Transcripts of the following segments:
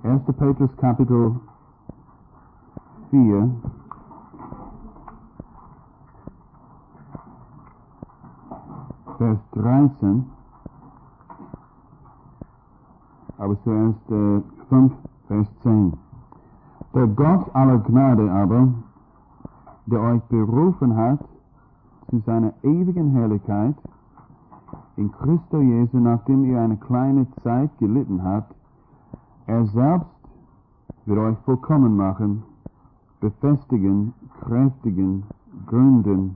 1. Petrus Kapitel 4, Vers 13, aber zuerst 5, Vers 10. Der Gott aller Gnade aber, der euch berufen hat zu seiner ewigen Herrlichkeit in Christo Jesu, nachdem ihr eine kleine Zeit gelitten habt, er selbst wird euch vollkommen machen, befestigen, kräftigen, gründen.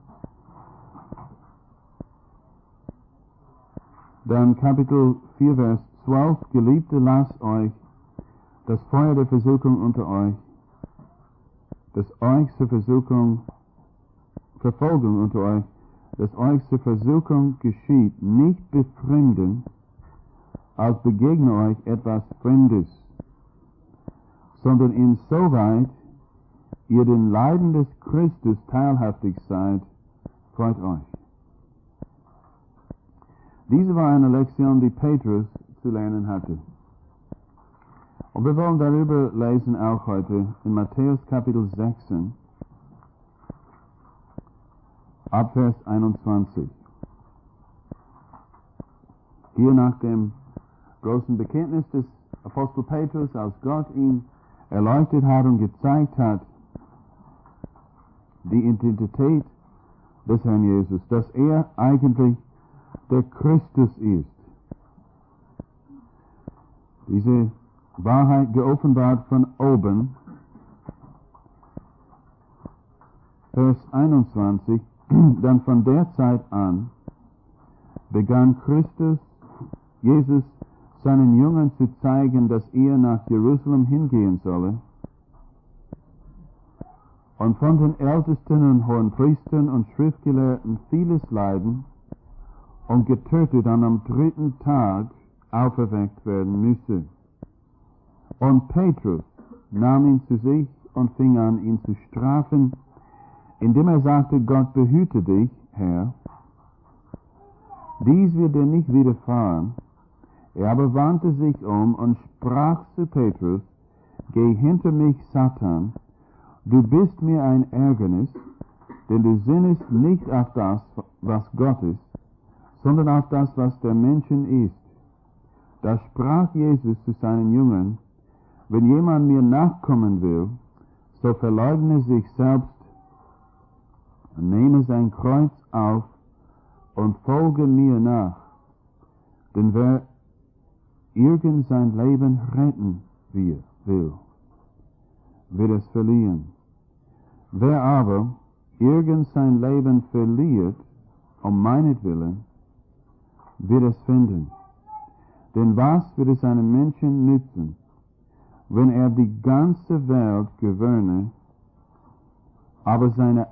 Dann Kapitel 4, Vers 12, Geliebte, lasst euch das Feuer der Versuchung unter euch, das euch zur Versuchung, Verfolgung unter euch, das euch zur Versuchung geschieht, nicht befremden, als begegne euch etwas Fremdes, sondern insoweit ihr den Leiden des Christus teilhaftig seid, freut euch. Diese war eine Lektion, die Petrus zu lernen hatte. Und wir wollen darüber lesen auch heute in Matthäus Kapitel 16, ab Vers 21. Hier nach dem großen Bekenntnis des Apostel Petrus, als Gott ihn erleuchtet hat und gezeigt hat, die Identität des Herrn Jesus, dass er eigentlich der Christus ist. Diese Wahrheit geoffenbart von oben, Vers 21, dann von der Zeit an begann Jesus seinen Jüngern zu zeigen, dass er nach Jerusalem hingehen solle und von den Ältesten und Hohenpriestern und Schriftgelehrten vieles leiden und getötet und am 3. Tag auferweckt werden müsse. Und Petrus nahm ihn zu sich und fing an, ihn zu strafen, indem er sagte, Gott behüte dich, Herr, dies wird dir nicht widerfahren. Er aber wandte sich um und sprach zu Petrus, geh hinter mich, Satan, du bist mir ein Ärgernis, denn du sinnest nicht auf das, was Gott ist, sondern auf das, was der Menschen ist. Da sprach Jesus zu seinen Jüngern, wenn jemand mir nachkommen will, so verleugne sich selbst und nehme sein Kreuz auf und folge mir nach. Denn wer irgend sein Leben retten will, wird es verlieren. Wer aber irgend sein Leben verliert, um meinetwillen, wird es finden. Denn was wird es einem Menschen nützen, wenn er die ganze Welt gewöhne, aber seine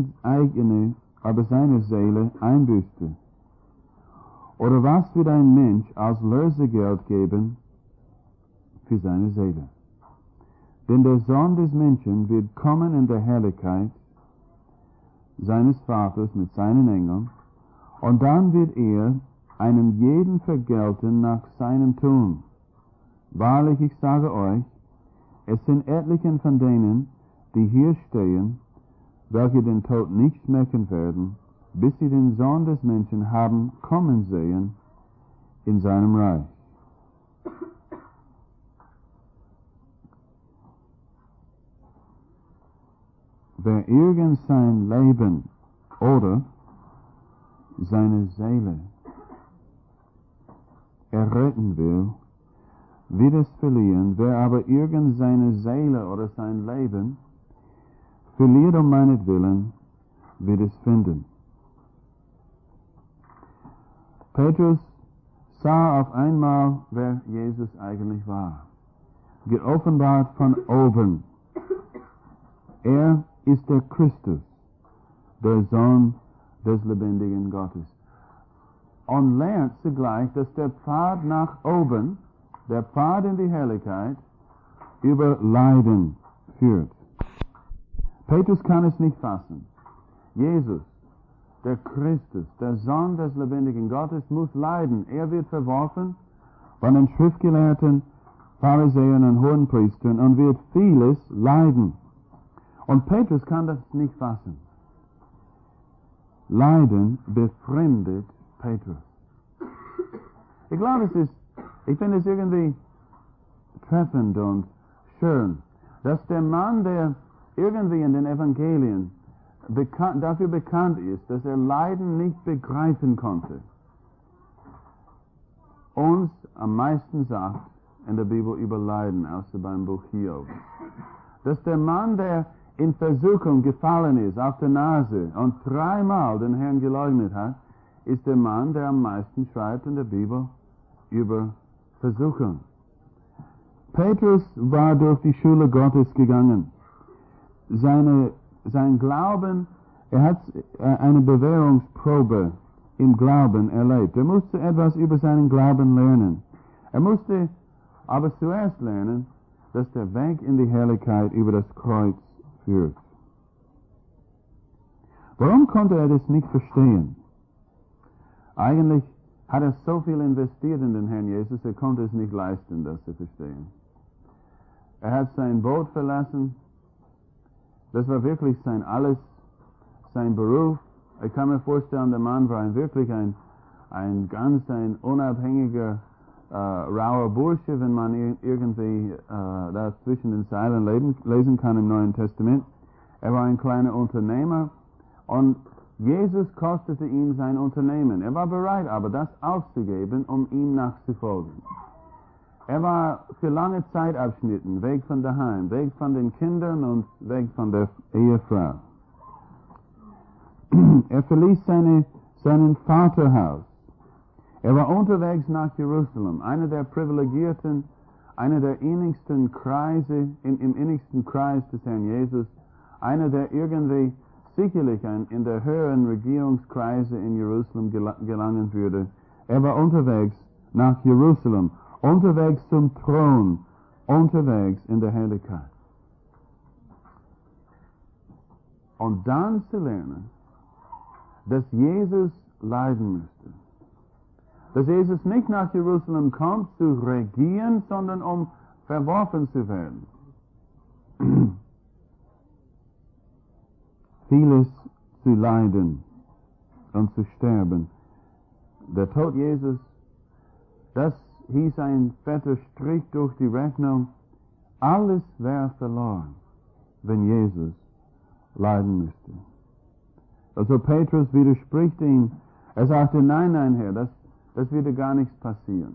Seele einbüßte? Oder was wird ein Mensch als Lösegeld geben für seine Seele? Denn der Sohn des Menschen wird kommen in der Herrlichkeit seines Vaters mit seinen Engeln, und dann wird er einem jeden vergelten nach seinem Tun. Wahrlich, ich sage euch, es sind etlichen von denen, die hier stehen, welche den Tod nicht schmecken werden, bis sie den Sohn des Menschen haben kommen sehen in seinem Reich. Wer irgend sein Leben oder seine Seele erretten will, wird es verlieren. Wer aber irgend seine Seele oder sein Leben verliert um meinetwillen, wird es finden. Petrus sah auf einmal, wer Jesus eigentlich war. Geoffenbart von oben. Er ist der Christus, der Sohn des lebendigen Gottes. Und lernt zugleich, dass der Pfad nach oben, der Pfad in die Herrlichkeit, über Leiden führt. Petrus kann es nicht fassen. Jesus, der Christus, der Sohn des lebendigen Gottes, muss leiden. Er wird verworfen von den Schriftgelehrten Pharisäern und Hohenpriestern und wird vieles leiden. Und Petrus kann das nicht fassen. Leiden befremdet Petrus. Ich glaube, ich finde es irgendwie treffend und schön, dass der Mann, der irgendwie in den Evangelien dafür bekannt ist, dass er Leiden nicht begreifen konnte, uns am meisten sagt in der Bibel über Leiden, außer beim Buch Hiob. Dass der Mann, der in Versuchung gefallen ist, auf der Nase und 3-mal den Herrn geleugnet hat, ist der Mann, der am meisten schreibt in der Bibel über Versuchung. Petrus war durch die Schule Gottes gegangen. Sein Glauben, er hat eine Bewährungsprobe im Glauben erlebt. Er musste etwas über seinen Glauben lernen. Er musste aber zuerst lernen, dass der Weg in die Herrlichkeit über das Kreuz führt. Warum konnte er das nicht verstehen? Eigentlich hat er so viel investiert in den Herrn Jesus, er konnte es nicht leisten, das zu verstehen. Er hat sein Boot verlassen, das war wirklich sein Alles, sein Beruf. Ich kann mir vorstellen, der Mann war wirklich ein unabhängiger, rauer Bursche, wenn man irgendwie da zwischen den Zeilen lesen kann im Neuen Testament. Er war ein kleiner Unternehmer und Jesus kostete ihn sein Unternehmen. Er war bereit, aber das aufzugeben, um ihm nachzufolgen. Er war für lange Zeitabschnitten weg von daheim, weg von den Kindern und weg von der Ehefrau. Er verließ seinen Vaterhaus. Er war unterwegs nach Jerusalem, einer der privilegierten, einer der innigsten Kreise, im innigsten Kreis des Herrn Jesus, einer, der irgendwie sicherlich in der höheren Regierungskreise in Jerusalem gelangen würde. Er war unterwegs nach Jerusalem, unterwegs zum Thron, unterwegs in der Herrlichkeit. Und dann zu lernen, dass Jesus leiden müsste. Dass Jesus nicht nach Jerusalem kommt, zu regieren, sondern um verworfen zu werden. Vieles zu leiden und zu sterben. Der Tod Jesus, das hieß ein fetter Strich durch die Rechnung. Alles wäre verloren, wenn Jesus leiden müsste. Also Petrus widerspricht ihm. Er sagte, nein, Herr, das würde gar nichts passieren.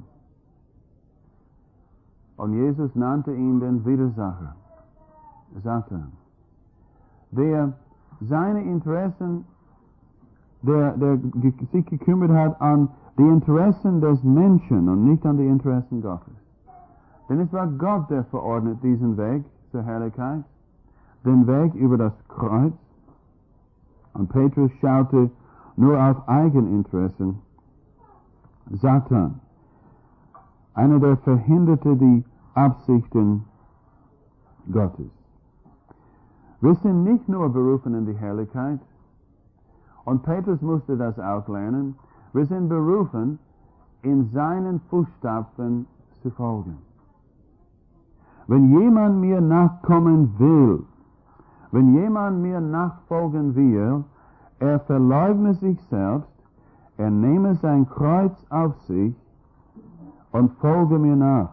Und Jesus nannte ihn den Widersacher, Satan, der seine Interessen, der sich gekümmert hat an die Interessen des Menschen und nicht an die Interessen Gottes. Denn es war Gott, der verordnet diesen Weg zur Herrlichkeit, den Weg über das Kreuz. Und Petrus schaute nur auf Eigeninteressen. Satan, einer, der verhinderte die Absichten Gottes. Wir sind nicht nur berufen in die Herrlichkeit, und Petrus musste das auch lernen, wir sind berufen, in seinen Fußstapfen zu folgen. Wenn jemand mir nachkommen will, wenn jemand mir nachfolgen will, er verleugne sich selbst, er nehme sein Kreuz auf sich und folge mir nach.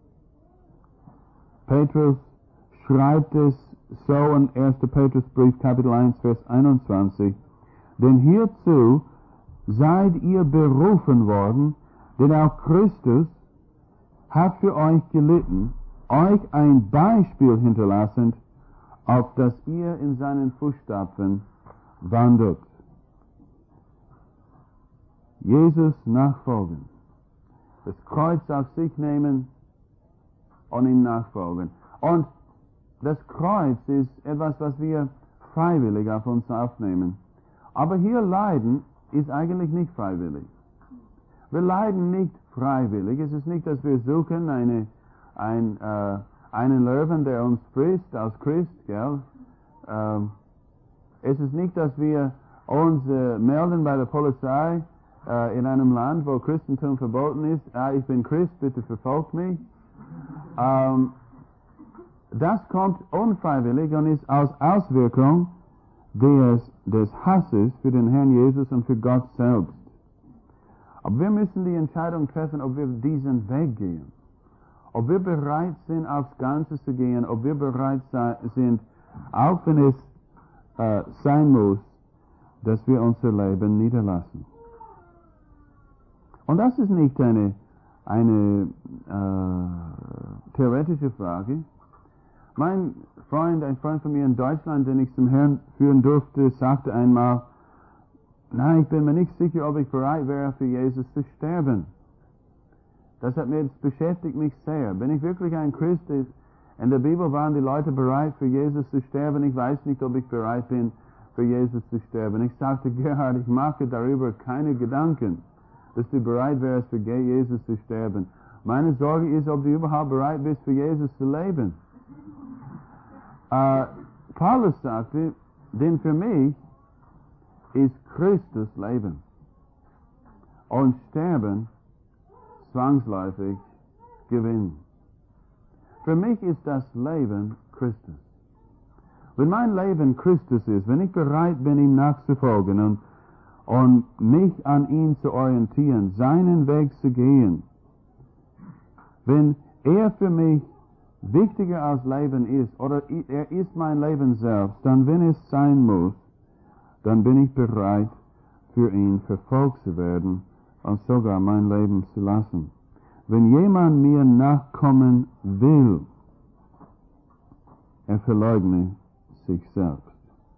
Petrus schreibt es so in 1. Petrusbrief, Kapitel 1, Vers 21, denn hierzu seid ihr berufen worden, denn auch Christus hat für euch gelitten, euch ein Beispiel hinterlassend, auf das ihr in seinen Fußstapfen wandelt. Jesus nachfolgen, das Kreuz auf sich nehmen und ihm nachfolgen. Und das Kreuz ist etwas, was wir freiwillig auf uns aufnehmen. Aber hier leiden ist eigentlich nicht freiwillig. Wir leiden nicht freiwillig. Es ist nicht, dass wir suchen einen Löwen, der uns frisst, als Christ, gell? Es ist nicht, dass wir uns melden bei der Polizei in einem Land, wo Christentum verboten ist. Ich bin Christ, bitte verfolgt mich. Das kommt unfreiwillig und ist als Auswirkung des Hasses für den Herrn Jesus und für Gott selbst. Aber wir müssen die Entscheidung treffen, ob wir diesen Weg gehen. Ob wir bereit sind, aufs Ganze zu gehen, ob wir bereit sind, auch wenn es sein muss, dass wir unser Leben niederlassen. Und das ist nicht eine theoretische Frage. Ein Freund von mir in Deutschland, den ich zum Herrn führen durfte, sagte einmal, nein, ich bin mir nicht sicher, ob ich bereit wäre, für Jesus zu sterben. Das beschäftigt mich sehr. Bin ich wirklich ein Christ? In der Bibel waren die Leute bereit, für Jesus zu sterben. Ich weiß nicht, ob ich bereit bin, für Jesus zu sterben. Ich sagte, Gerhard, ich mache darüber keine Gedanken, dass du bereit wärst, für Jesus zu sterben. Meine Sorge ist, ob du überhaupt bereit bist, für Jesus zu leben. Paulus sagte, denn für mich ist Christus Leben und Sterben zwangsläufig Gewinn. Für mich ist das Leben Christus. Wenn mein Leben Christus ist, wenn ich bereit bin, ihm nachzufolgen und mich an ihn zu orientieren, seinen Weg zu gehen, wenn er für mich wichtiger als Leben ist, oder er ist mein Leben selbst, dann, wenn es sein muss, dann bin ich bereit, für ihn verfolgt zu werden und sogar mein Leben zu lassen. Wenn jemand mir nachkommen will, er verleugne sich selbst.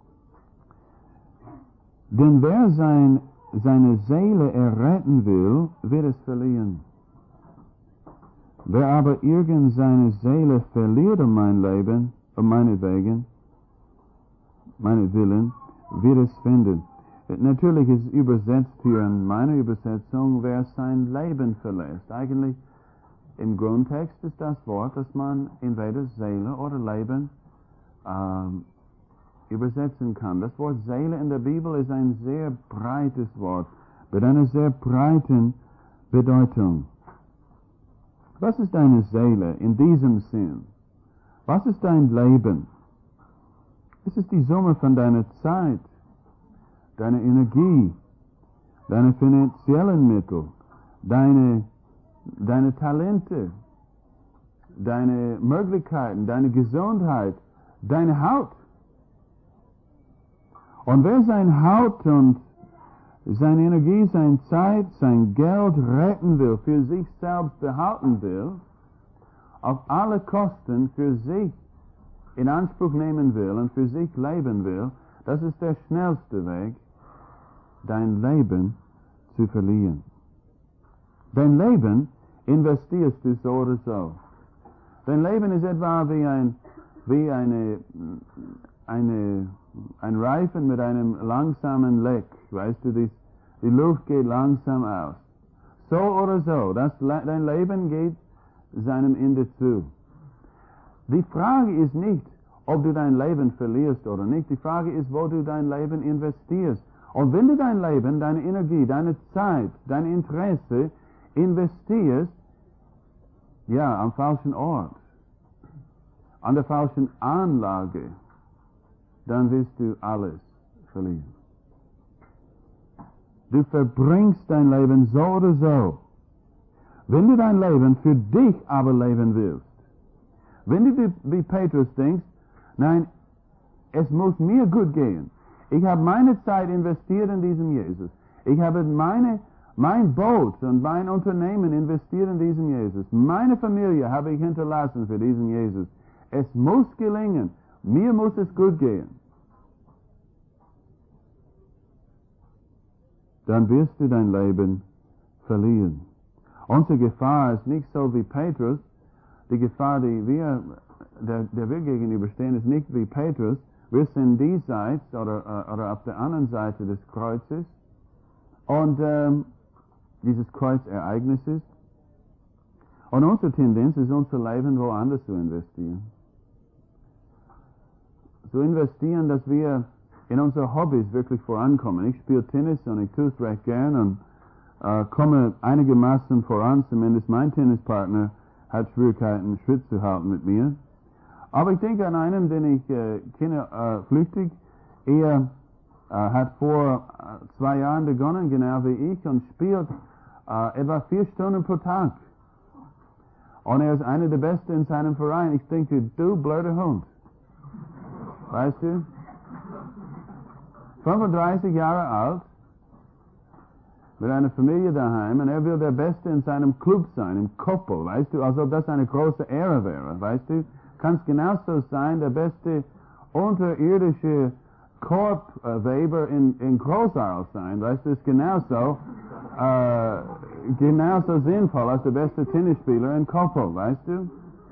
Denn wer seine Seele erretten will, wird es verlieren. Wer aber irgend seine Seele verliert um mein Leben, um meinetwegen, meinetwillen, wird es finden. Natürlich ist es übersetzt hier in meiner Übersetzung, wer sein Leben verlässt. Eigentlich im Grundtext ist das Wort, dass man entweder Seele oder Leben übersetzen kann. Das Wort Seele in der Bibel ist ein sehr breites Wort, mit einer sehr breiten Bedeutung. Was ist deine Seele in diesem Sinn? Was ist dein Leben? Es ist die Summe von deiner Zeit, deiner Energie, deine finanziellen Mittel, deine Talente, deine Möglichkeiten, deine Gesundheit, deine Haut. Und wer sein Haut und seine Energie, seine Zeit, sein Geld retten will, für sich selbst behalten will, auf alle Kosten für sich in Anspruch nehmen will und für sich leben will, das ist der schnellste Weg, dein Leben zu verlieren. Dein Leben investierst du so oder so. Dein Leben ist etwa wie ein Reifen mit einem langsamen Leck. Weißt du, die Luft geht langsam aus. So oder so, dein Leben geht seinem Ende zu. Die Frage ist nicht, ob du dein Leben verlierst oder nicht. Die Frage ist, wo du dein Leben investierst. Und wenn du dein Leben, deine Energie, deine Zeit, dein Interesse investierst, ja, am falschen Ort, an der falschen Anlage, dann wirst du alles verlieren. Du verbringst dein Leben so oder so. Wenn du dein Leben für dich aber leben willst, wenn du wie Petrus denkst, nein, es muss mir gut gehen. Ich habe meine Zeit investiert in diesen Jesus. Ich habe mein Boot und mein Unternehmen investiert in diesen Jesus. Meine Familie habe ich hinterlassen für diesen Jesus. Es muss gelingen. Mir muss es gut gehen. Dann wirst du dein Leben verlieren. Unsere Gefahr ist nicht so wie Petrus. Die Gefahr, der wir gegenüberstehen, ist nicht wie Petrus. Wir sind diesseits oder auf der anderen Seite des Kreuzes und dieses Kreuzereignisses. Und unsere Tendenz ist, unser Leben woanders zu investieren. Zu investieren, dass wir in unsere Hobbys wirklich vorankommen. Ich spiele Tennis und ich tue es recht gern und komme einigermaßen voran, zumindest mein Tennispartner hat Schwierigkeiten, Schritt zu halten mit mir. Aber ich denke an einen, den ich kenne flüchtig. Er hat vor 2 Jahren begonnen, genau wie ich, und spielt etwa 4 Stunden pro Tag. Und er ist einer der Besten in seinem Verein. Ich denke, du blöder Hund. Weißt du? 35 Jahre alt, mit einer Familie daheim, und er will der Beste in seinem Club sein, im Koppel, weißt du, als ob das eine große Ehre wäre, weißt du? Kannst genauso sein, der beste unterirdische Korbweber in Großarl sein, weißt du, ist genauso sinnvoll als der beste Tennisspieler in Koppel, weißt du?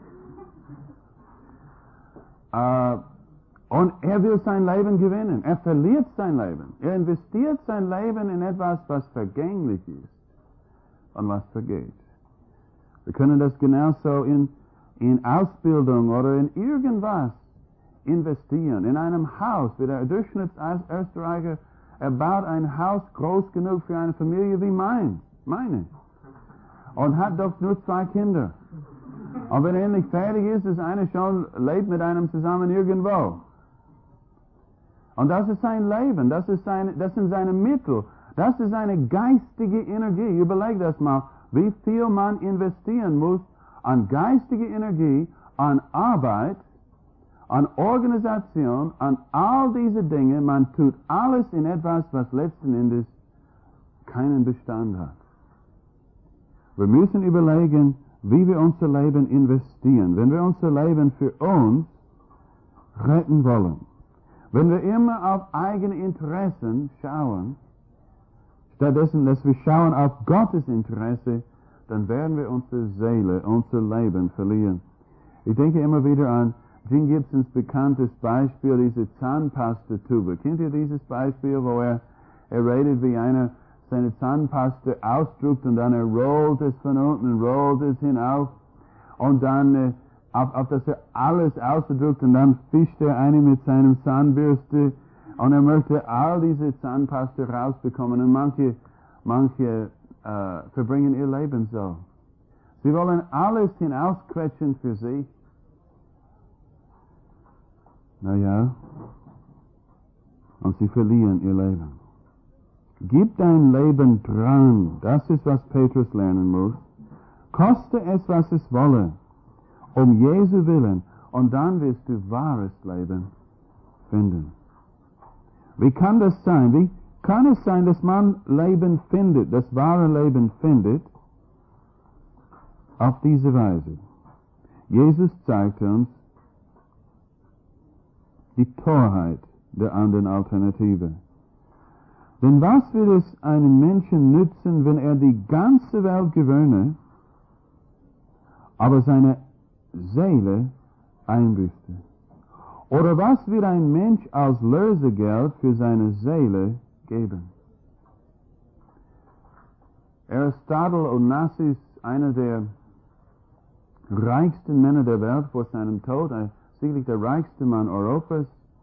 Und er will sein Leben gewinnen. Er verliert sein Leben. Er investiert sein Leben in etwas, was vergänglich ist und was vergeht. Wir können das genauso in Ausbildung oder in irgendwas investieren. In einem Haus, wie der Durchschnittsösterreicher, er baut ein Haus groß genug für eine Familie wie meine. Und hat doch nur 2 Kinder. Und wenn er endlich fertig ist, ist einer schon lebt mit einem zusammen irgendwo. Und das ist sein Leben, das sind seine Mittel, das ist seine geistige Energie. Überleg das mal, wie viel man investieren muss an geistige Energie, an Arbeit, an Organisation, an all diese Dinge. Man tut alles in etwas, was letzten Endes keinen Bestand hat. Wir müssen überlegen, wie wir unser Leben investieren. Wenn wir unser Leben für uns retten wollen, wenn wir immer auf eigene Interessen schauen, stattdessen, dass wir schauen auf Gottes Interesse, dann werden wir unsere Seele, unser Leben verlieren. Ich denke immer wieder an Jim Gibsons bekanntes Beispiel, diese Zahnpastatube. Kennt ihr dieses Beispiel, wo er redet, wie einer seine Zahnpasta ausdrückt und dann rollt es von unten, rollt es hinauf und dann auf das er alles ausdrückt und dann fischt er eine mit seinem Zahnbürste und er möchte all diese Zahnpasta rausbekommen und manche verbringen ihr Leben so. Sie wollen alles hinausquetschen für sich. Naja, und sie verlieren ihr Leben. Gib dein Leben dran, das ist, was Petrus lernen muss. Koste es, was es wolle, um Jesu Willen, und dann wirst du wahres Leben finden. Wie kann das sein? Wie kann es sein, dass man Leben findet, das wahre Leben findet, auf diese Weise? Jesus zeigt uns die Torheit der anderen Alternative. Denn was wird es einem Menschen nützen, wenn er die ganze Welt gewöhne, aber seine Seele einbüßte? Oder was wird ein Mensch als Lösegeld für seine Seele geben? Aristotle Onassis, einer der reichsten Männer der Welt vor seinem Tod, sicherlich der reichste Mann Europas,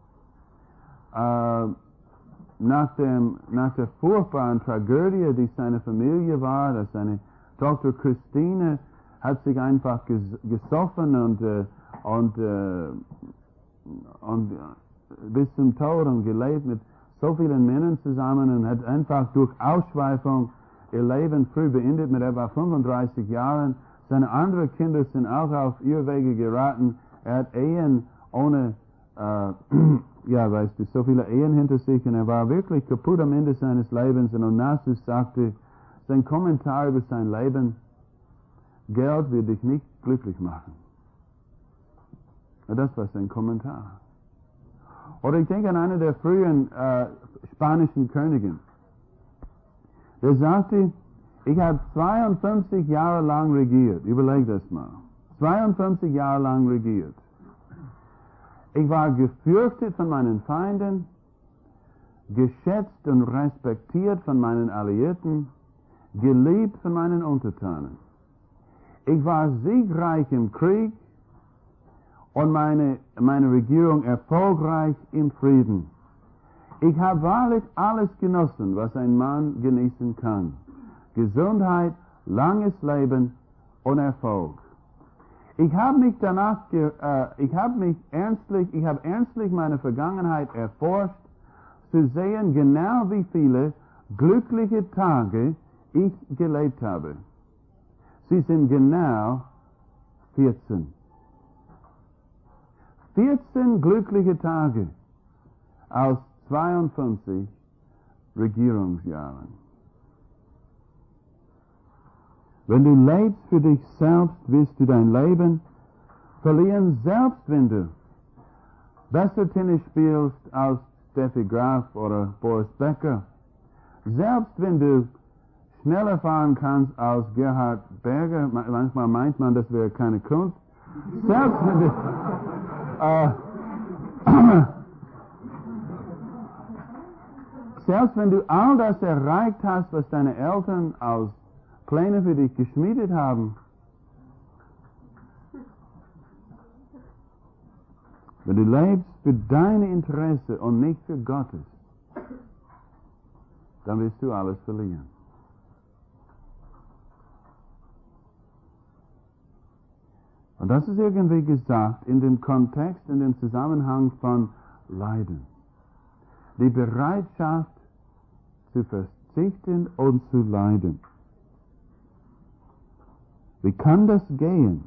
nach der furchtbaren Tragödie, die seine Familie war, dass seine Tochter Christine hat sich einfach gesoffen und bis zum Tod und gelebt mit so vielen Männern zusammen und hat einfach durch Ausschweifung ihr Leben früh beendet mit etwa 35 Jahren. Seine anderen Kinder sind auch auf Irrwege geraten. Er hat Ehen ohne, weißt du, so viele Ehen hinter sich und er war wirklich kaputt am Ende seines Lebens. Und Onassis sagte, sein Kommentar über sein Leben: Geld wird dich nicht glücklich machen. Und das war sein Kommentar. Oder ich denke an einen der frühen spanischen Königen. Der sagte, ich habe 52 Jahre lang regiert. Überleg das mal. 52 Jahre lang regiert. Ich war gefürchtet von meinen Feinden, geschätzt und respektiert von meinen Alliierten, geliebt von meinen Untertanen. Ich war siegreich im Krieg und meine Regierung erfolgreich im Frieden. Ich habe wahrlich alles genossen, was ein Mann genießen kann. Gesundheit, langes Leben und Erfolg. Ich habe mich ernstlich meine Vergangenheit erforscht, zu sehen genau wie viele glückliche Tage ich gelebt habe. Sie sind genau 14. 14 glückliche Tage aus 52 Regierungsjahren. Wenn du lebst für dich selbst, wirst du dein Leben verlieren, selbst wenn du besser Tennis spielst als Steffi Graf oder Boris Becker. Selbst wenn du schneller fahren kannst als Gerhard Berger, manchmal meint man, das wäre keine Kunst. Selbst wenn du selbst wenn du all das erreicht hast, was deine Eltern als Pläne für dich geschmiedet haben, wenn du lebst für deine Interesse und nicht für Gottes, dann wirst du alles verlieren. Und das ist irgendwie gesagt in dem Kontext, in dem Zusammenhang von Leiden. Die Bereitschaft zu verzichten und zu leiden. Wie kann das gehen?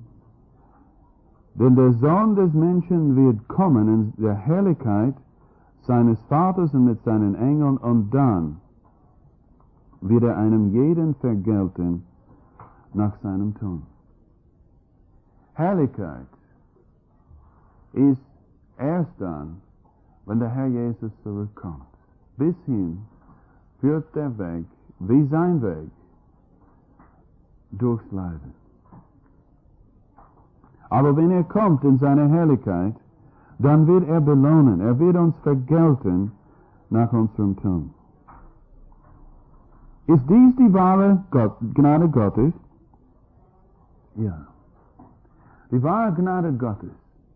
Denn der Sohn des Menschen wird kommen in der Herrlichkeit seines Vaters und mit seinen Engeln, und dann wird er einem jeden vergelten nach seinem Tun. Herrlichkeit ist erst dann, wenn der Herr Jesus zurückkommt. Bis hin führt der Weg, wie sein Weg, durchs Leiden. Aber wenn er kommt in seine Herrlichkeit, dann wird er belohnen, er wird uns vergelten nach unserem Tun. Ist dies die wahre Gnade Gottes? Ja. Die wahre Gnade Gottes,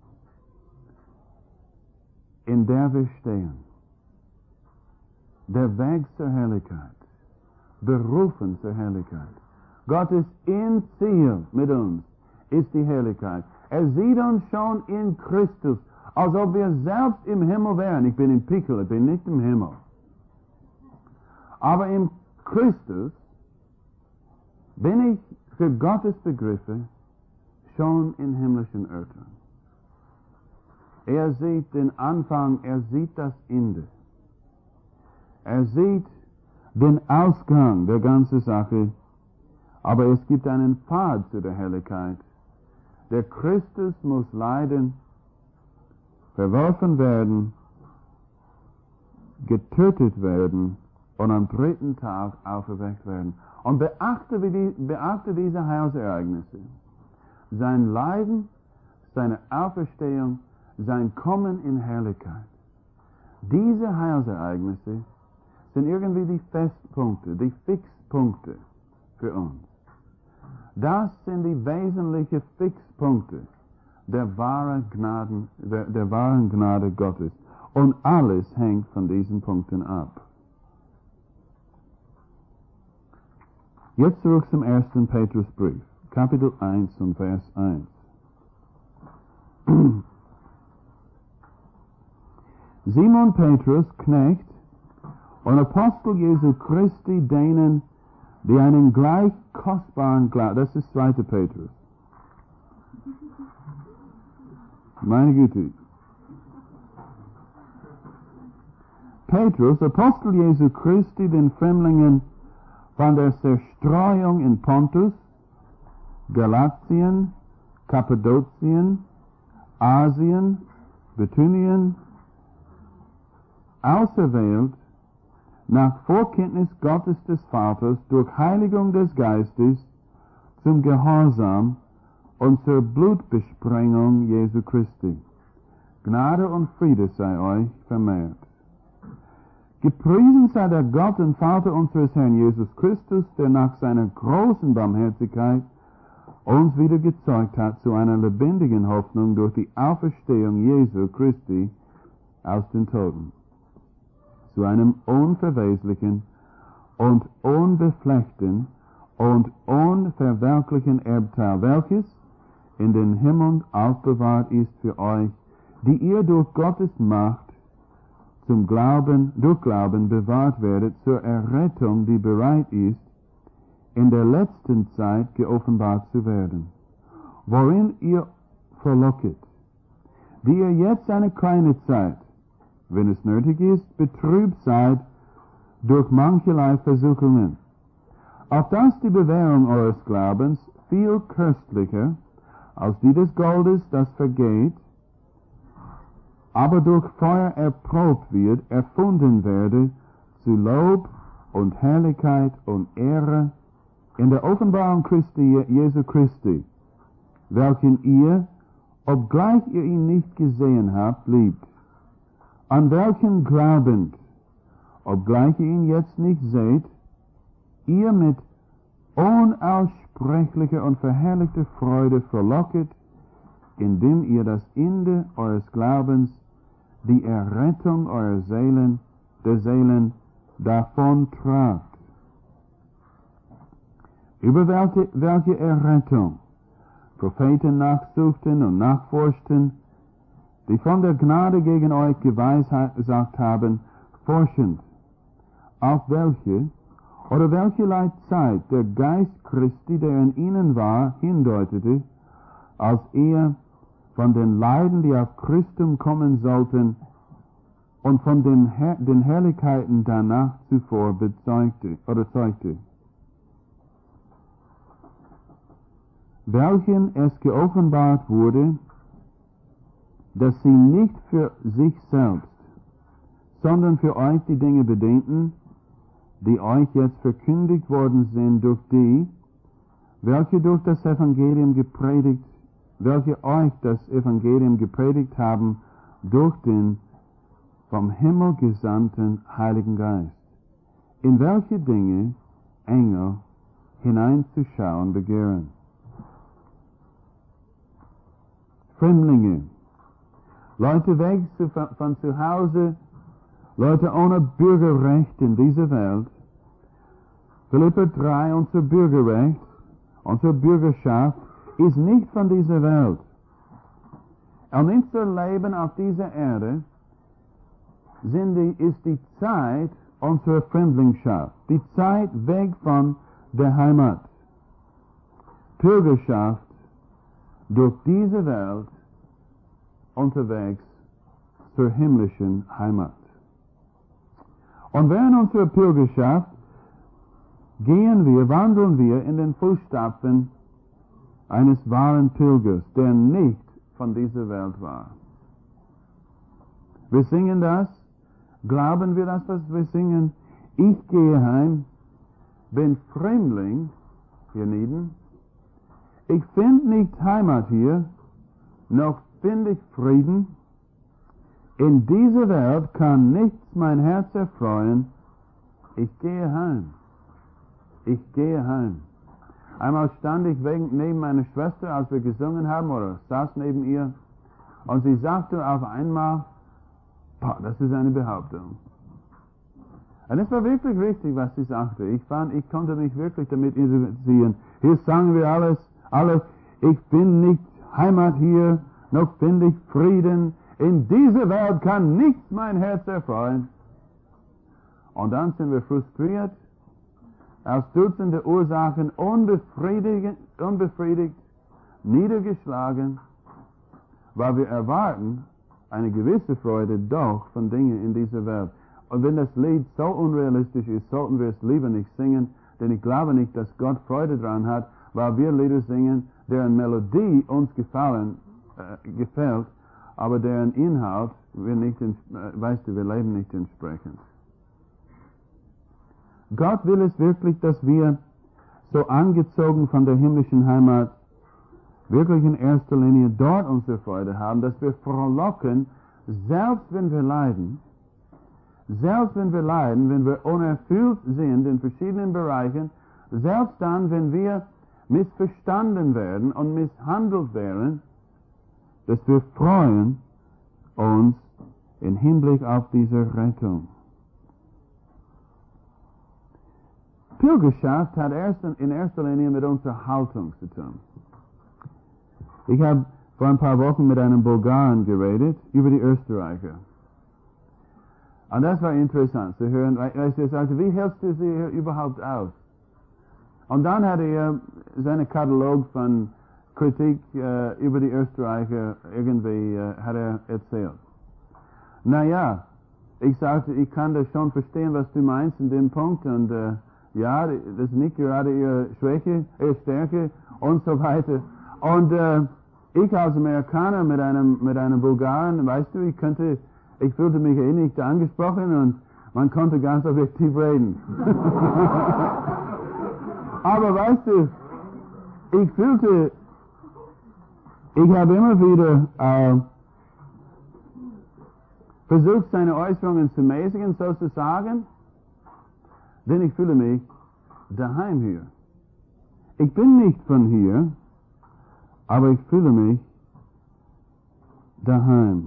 in der wir stehen. Der Weg zur Herrlichkeit. Berufen zur Herrlichkeit. Gottes Endziel mit uns ist die Herrlichkeit. Er sieht uns schon in Christus, als ob wir selbst im Himmel wären. Ich bin im Pickel, ich bin nicht im Himmel. Aber in Christus bin ich für Gottes Begriffe schon in himmlischen Örtern. Er sieht den Anfang, er sieht das Ende. Er sieht den Ausgang der ganzen Sache, aber es gibt einen Pfad zu der Herrlichkeit. Der Christus muss leiden, verworfen werden, getötet werden und am dritten Tag auferweckt werden. Und beachte diese Heilsereignisse. Sein Leiden, seine Auferstehung, sein Kommen in Herrlichkeit. Diese Heilsereignisse sind irgendwie die Festpunkte, die Fixpunkte für uns. Das sind die wesentlichen Fixpunkte der wahren Gnade Gottes. Und alles hängt von diesen Punkten ab. Jetzt zurück zum 1. Petrusbrief, Kapitel 1 und Vers 1. Simon Petrus, Knecht und Apostel Jesu Christi, denen, die einen gleich kostbaren Glauben, das ist 2. Petrus. Meine Güte. Petrus, Apostel Jesu Christi, den Fremdlingen von der Zerstreuung in Pontus, Galatien, Kappadokien, Asien, Bithynien, auserwählt nach Vorkenntnis Gottes des Vaters durch Heiligung des Geistes zum Gehorsam und zur Blutbesprengung Jesu Christi. Gnade und Friede sei euch vermehrt. Gepriesen sei der Gott und Vater unseres Herrn Jesus Christus, der nach seiner großen Barmherzigkeit uns wieder gezeugt hat zu einer lebendigen Hoffnung durch die Auferstehung Jesu Christi aus den Toten, zu einem unverweslichen und unbefleckten und unverwelklichen Erbteil, welches in den Himmel aufbewahrt ist für euch, die ihr durch Gottes Macht durch Glauben bewahrt werdet zur Errettung, die bereit ist, in der letzten Zeit geoffenbart zu werden, worin ihr verlocket, die ihr jetzt eine kleine Zeit, wenn es nötig ist, betrübt seid durch mancherlei Versuchungen, auf dass die Bewährung eures Glaubens viel köstlicher als die des Goldes, das vergeht, aber durch Feuer erprobt wird, erfunden werde zu Lob und Herrlichkeit und Ehre in der Offenbarung Jesu Christi, welchen ihr, obgleich ihr ihn nicht gesehen habt, liebt, an welchen glaubend, obgleich ihr ihn jetzt nicht seht, ihr mit unaussprechlicher und verherrlichter Freude verlocket, indem ihr das Ende eures Glaubens, die Errettung eurer der Seelen, davon tragt. Über welche Errettung Propheten nachsuchten und nachforschten, die von der Gnade gegen euch geweissagt haben, forschend, auf welche oder welcherlei Zeit der Geist Christi, der in ihnen war, hindeutete, als er von den Leiden, die auf Christum kommen sollten, und von den Herrlichkeiten danach zuvor zeugte. Welchen es geoffenbart wurde, dass sie nicht für sich selbst, sondern für euch die Dinge bedenkten, die euch jetzt verkündigt worden sind durch die, welche euch das Evangelium gepredigt haben, durch den vom Himmel gesandten Heiligen Geist, in welche Dinge Engel hineinzuschauen begehren. Fremdlinge, Leute weg von zu Hause, Leute ohne Bürgerrecht in dieser Welt. Philipper 3, unser Bürgerrecht, unsere Bürgerschaft ist nicht von dieser Welt. Und unser Leben auf dieser Erde ist die Zeit unserer Fremdlingschaft, die Zeit weg von der Heimat. Bürgerschaft durch diese Welt unterwegs zur himmlischen Heimat. Und während unserer Pilgerschaft wandeln wir in den Fußstapfen eines wahren Pilgers, der nicht von dieser Welt war. Wir singen das, glauben wir das, was wir singen? Ich gehe heim, bin Fremdling hier nieden. Ich finde nicht Heimat hier, noch finde ich Frieden. In dieser Welt kann nichts mein Herz erfreuen. Ich gehe heim. Ich gehe heim. Einmal stand ich neben meiner Schwester, als wir gesungen haben, oder saß neben ihr, und sie sagte auf einmal, das ist eine Behauptung. Und es war wirklich richtig, was sie sagte. Ich konnte mich wirklich damit identifizieren. Hier sagen wir alle, ich bin nicht Heimat hier, noch finde ich Frieden. In dieser Welt kann nichts mein Herz erfreuen. Und dann sind wir frustriert, aus Dutzende Ursachen unbefriedigt, niedergeschlagen, weil wir erwarten eine gewisse Freude doch von Dingen in dieser Welt. Und wenn das Lied so unrealistisch ist, sollten wir es lieber nicht singen, denn ich glaube nicht, dass Gott Freude daran hat, weil wir Lieder singen, deren Melodie uns gefällt, aber deren Inhalt wir leben nicht entsprechend. Gott will es wirklich, dass wir, so angezogen von der himmlischen Heimat, wirklich in erster Linie dort unsere Freude haben, dass wir frohlocken, selbst wenn wir leiden, wenn wir unerfüllt sind in verschiedenen Bereichen, selbst dann, wenn wir missverstanden werden und misshandelt werden, dass wir freuen uns im Hinblick auf diese Rettung. Pilgerschaft hat in erster Linie mit unserer Haltung zu tun. Ich habe vor ein paar Wochen mit einem Bulgaren geredet über die Österreicher. Und das war interessant zu hören, weil er sagte, wie hältst du sie hier überhaupt aus? Und dann hat er seinen Katalog von Kritik über die Österreicher irgendwie hat er erzählt. Naja, ich sagte, ich kann das schon verstehen, was du meinst in dem Punkt und ja, das ist nicht gerade ihre Schwäche, ihre Stärke und so weiter. Und ich als Amerikaner mit einem Bulgaren, weißt du, ich fühlte mich nicht angesprochen und man konnte ganz objektiv reden. Aber weißt du, ich habe immer wieder versucht, seine Äußerungen zu mäßigen, sozusagen, denn ich fühle mich daheim hier. Ich bin nicht von hier, aber ich fühle mich daheim.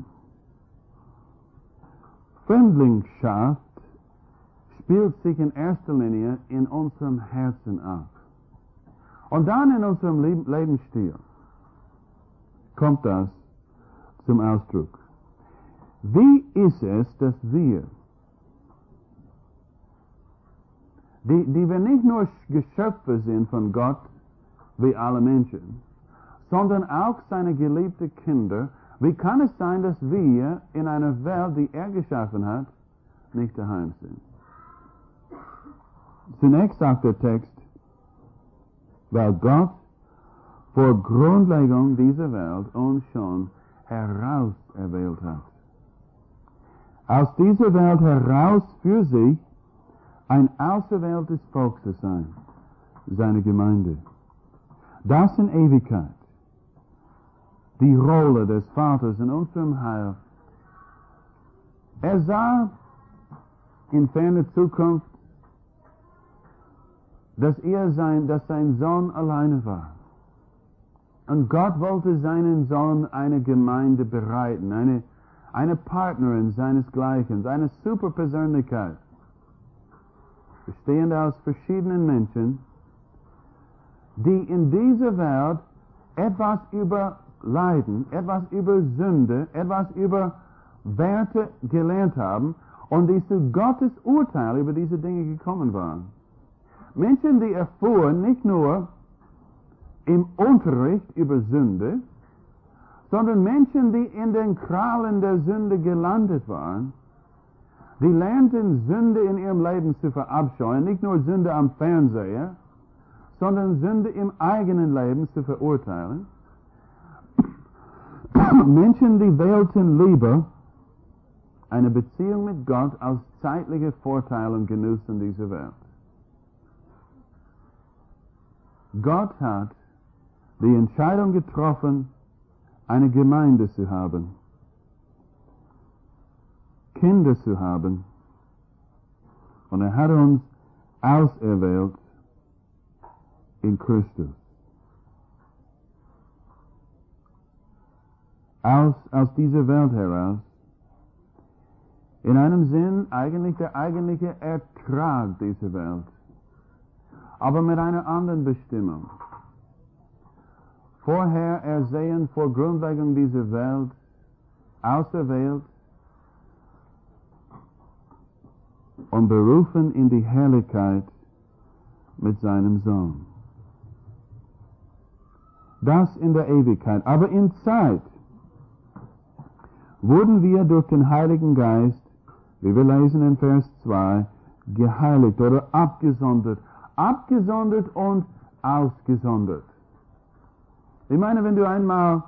Fremdlingschaft spielt sich in erster Linie in unserem Herzen ab. Und dann in unserem Lebensstil kommt das zum Ausdruck. Wie ist es, dass wir, die wir nicht nur Geschöpfe sind von Gott, wie alle Menschen, sondern auch seine geliebten Kinder, wie kann es sein, dass wir in einer Welt, die er geschaffen hat, nicht daheim sind? Zunächst sagt der Text, weil Gott vor Grundlegung dieser Welt uns schon herauserwählt hat. Aus dieser Welt heraus für sich ein auserwähltes Volk zu sein, seine Gemeinde. Das in Ewigkeit. Die Rolle des Vaters in unserem Heil. Er sah in ferner Zukunft, dass sein Sohn alleine war. Und Gott wollte seinen Sohn eine Gemeinde bereiten, eine Partnerin seinesgleichen, eine Superpersönlichkeit, bestehend aus verschiedenen Menschen, die in dieser Welt etwas über Leiden, etwas über Sünde, etwas über Werte gelernt haben und die zu Gottes Urteil über diese Dinge gekommen waren. Menschen, die erfuhren nicht nur im Unterricht über Sünde, sondern Menschen, die in den Krallen der Sünde gelandet waren, die lernten Sünde in ihrem Leben zu verabscheuen, nicht nur Sünde am Fernseher, sondern Sünde im eigenen Leben zu verurteilen. Menschen, die wählten lieber eine Beziehung mit Gott als zeitliche Vorteile und Genuss in dieser Welt. Gott hat die Entscheidung getroffen, eine Gemeinde zu haben, Kinder zu haben, und er hat uns auserwählt in Christus. Aus dieser Welt heraus, in einem Sinn eigentlich der eigentliche Ertrag dieser Welt, aber mit einer anderen Bestimmung. Vorher ersehen, vor Grundlegung dieser Welt, auserwählt und berufen in die Herrlichkeit mit seinem Sohn. Das in der Ewigkeit. Aber in Zeit wurden wir durch den Heiligen Geist, wie wir lesen in Vers 2, geheiligt oder abgesondert. Abgesondert und ausgesondert. Ich meine, wenn du einmal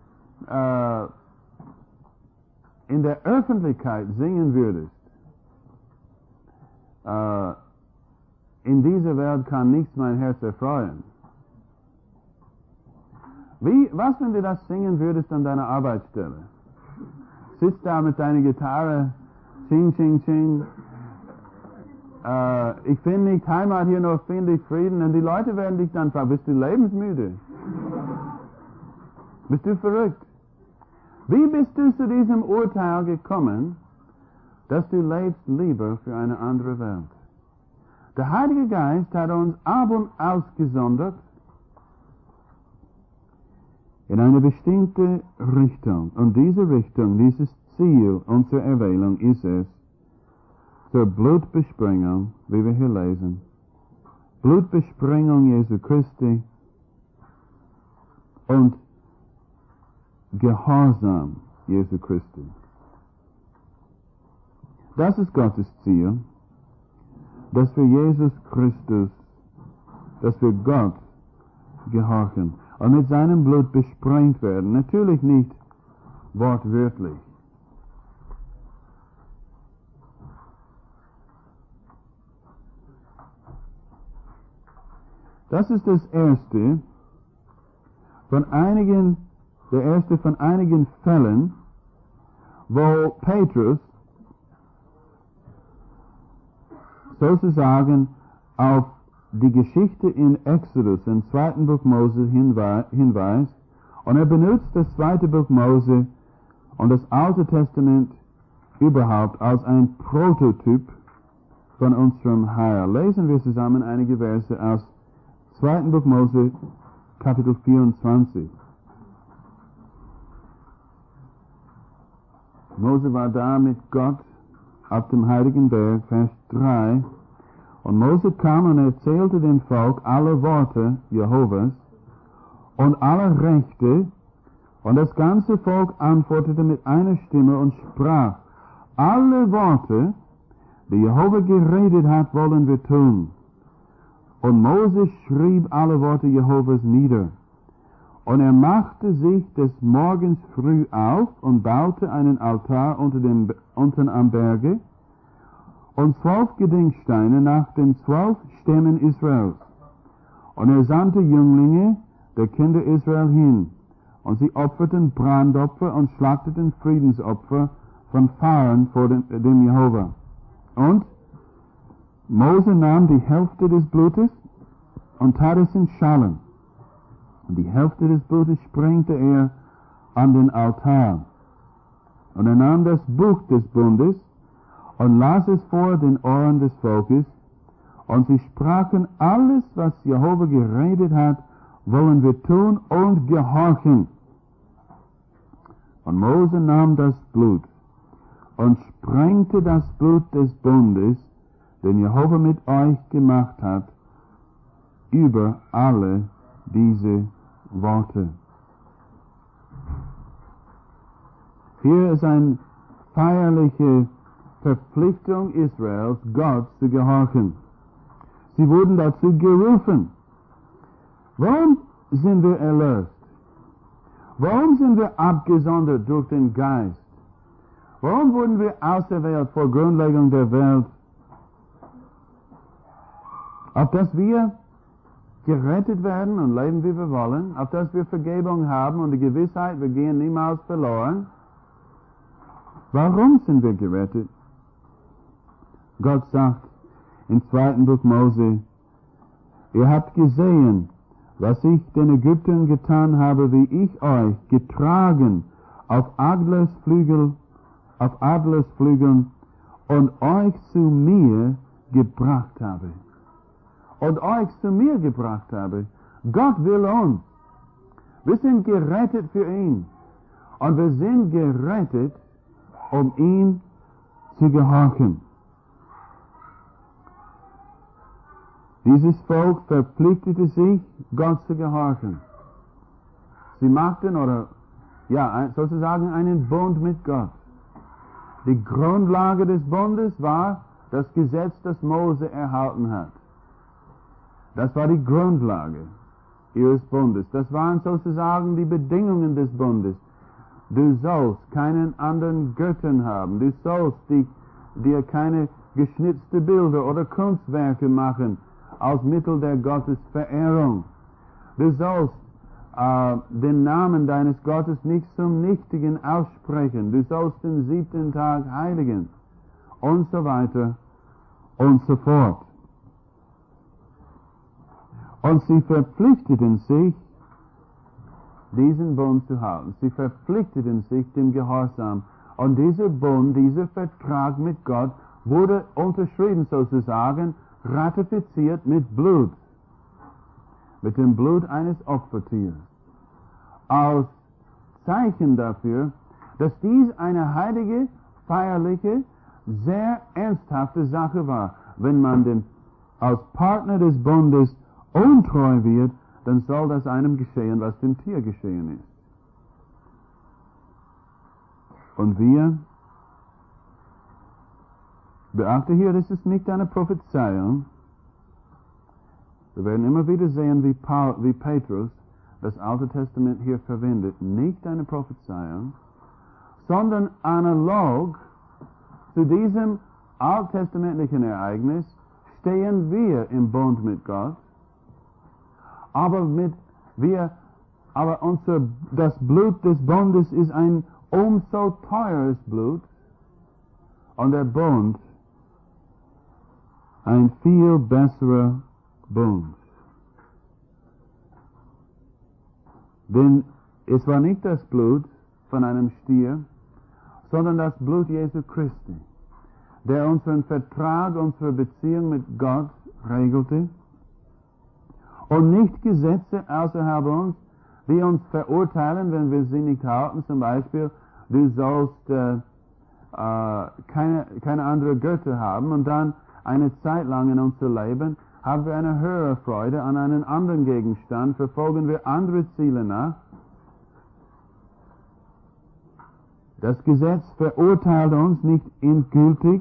in der Öffentlichkeit singen würdest, in dieser Welt kann nichts mein Herz erfreuen. Was, wenn du das singen würdest an deiner Arbeitsstelle? Sitzt da mit deiner Gitarre, ching, ching, ching. Ich finde nicht Heimat hier, nur finde ich Frieden. Und die Leute werden dich dann fragen, bist du lebensmüde? Bist du verrückt? Wie bist du zu diesem Urteil gekommen, dass du lebst lieber für eine andere Welt? Der Heilige Geist hat uns ab und ausgesondert in eine bestimmte Richtung. Und diese Richtung, dieses Ziel unserer Erwählung ist es, zur Blutbesprengung, wie wir hier lesen, Blutbesprengung Jesu Christi und Gehorsam Jesu Christi. Das ist Gottes Ziel, dass wir Jesus Christus, dass wir Gott gehorchen und mit seinem Blut besprengt werden. Natürlich nicht wortwörtlich. Das ist das erste von einigen Fällen, wo Petrus sozusagen auf die Geschichte in Exodus, im 2. Buch Mose hinweist, und er benutzt das 2. Buch Mose und das Alte Testament überhaupt als ein Prototyp von unserem Heil. Lesen wir zusammen einige Verse aus 2. Buch Mose, Kapitel 24. Mose war da mit Gott auf dem heiligen Berg, Vers 3. Und Mose kam und erzählte dem Volk alle Worte Jehovas und alle Rechte, und das ganze Volk antwortete mit einer Stimme und sprach: Alle Worte, die Jehova geredet hat, wollen wir tun. Und Mose schrieb alle Worte Jehovas nieder. Und er machte sich des Morgens früh auf und baute einen Altar unten am Berge und 12 Gedenksteine nach den 12 Stämmen Israels. Und er sandte Jünglinge der Kinder Israel hin, und sie opferten Brandopfer und schlachteten Friedensopfer von Feuern vor dem Jehova. Und Mose nahm die Hälfte des Blutes und tat es in Schalen. Und die Hälfte des Blutes sprengte er an den Altar. Und er nahm das Buch des Bundes und las es vor den Ohren des Volkes. Und sie sprachen: Alles, was Jehova geredet hat, wollen wir tun und gehorchen. Und Mose nahm das Blut und sprengte das Blut des Bundes, den Jehova mit euch gemacht hat, über alle diese Worte. Hier ist eine feierliche Verpflichtung Israels, Gott zu gehorchen. Sie wurden dazu gerufen. Warum sind wir erlöst? Warum sind wir abgesondert durch den Geist? Warum wurden wir auserwählt vor Grundlegung der Welt? Auf dass wir gerettet werden und leben, wie wir wollen, auf dass wir Vergebung haben und die Gewissheit, wir gehen niemals verloren. Warum sind wir gerettet? Gott sagt im 2. Buch Mose: Ihr habt gesehen, was ich den Ägyptern getan habe, wie ich euch getragen auf Adlersflügeln und euch zu mir gebracht habe. Und euch zu mir gebracht habe. Gott will uns. Wir sind gerettet für ihn. Und wir sind gerettet, um ihm zu gehorchen. Dieses Volk verpflichtete sich, Gott zu gehorchen. Sie machten sozusagen einen Bund mit Gott. Die Grundlage des Bundes war das Gesetz, das Mose erhalten hat. Das war die Grundlage ihres Bundes. Das waren sozusagen die Bedingungen des Bundes. Du sollst keinen anderen Göttern haben. Du sollst dir keine geschnitzte Bilder oder Kunstwerke machen als Mittel der Gottesverehrung. Du sollst den Namen deines Gottes nicht zum Nichtigen aussprechen. Du sollst den 7. Tag heiligen. Und so weiter und so fort. Und sie verpflichteten sich, diesen Bund zu halten. Sie verpflichteten sich dem Gehorsam. Und dieser Bund, dieser Vertrag mit Gott wurde unterschrieben sozusagen, ratifiziert mit Blut. Mit dem Blut eines Opfertiers. als Zeichen dafür, dass dies eine heilige, feierliche, sehr ernsthafte Sache war. Wenn man dem als Partner des Bundes untreu wird, dann soll das einem geschehen, was dem Tier geschehen ist. Und wir, beachte hier, das ist nicht eine Prophezeiung. Wir werden immer wieder sehen, wie Petrus das Alte Testament hier verwendet. Nicht eine Prophezeiung, sondern analog zu diesem alttestamentlichen Ereignis stehen wir im Bund mit Gott, aber das Blut des Bundes ist ein umso teures Blut und der Bund ein viel besserer Bund. Denn es war nicht das Blut von einem Stier, sondern das Blut Jesu Christi, der unseren Vertrag, unsere Beziehung mit Gott regelte, und nicht Gesetze außerhalb uns, die uns verurteilen, wenn wir sie nicht halten. Zum Beispiel, du sollst keine andere Götter haben, und dann eine Zeit lang in unser Leben haben wir eine höhere Freude an einen anderen Gegenstand, verfolgen wir andere Ziele nach. Das Gesetz verurteilt uns nicht endgültig.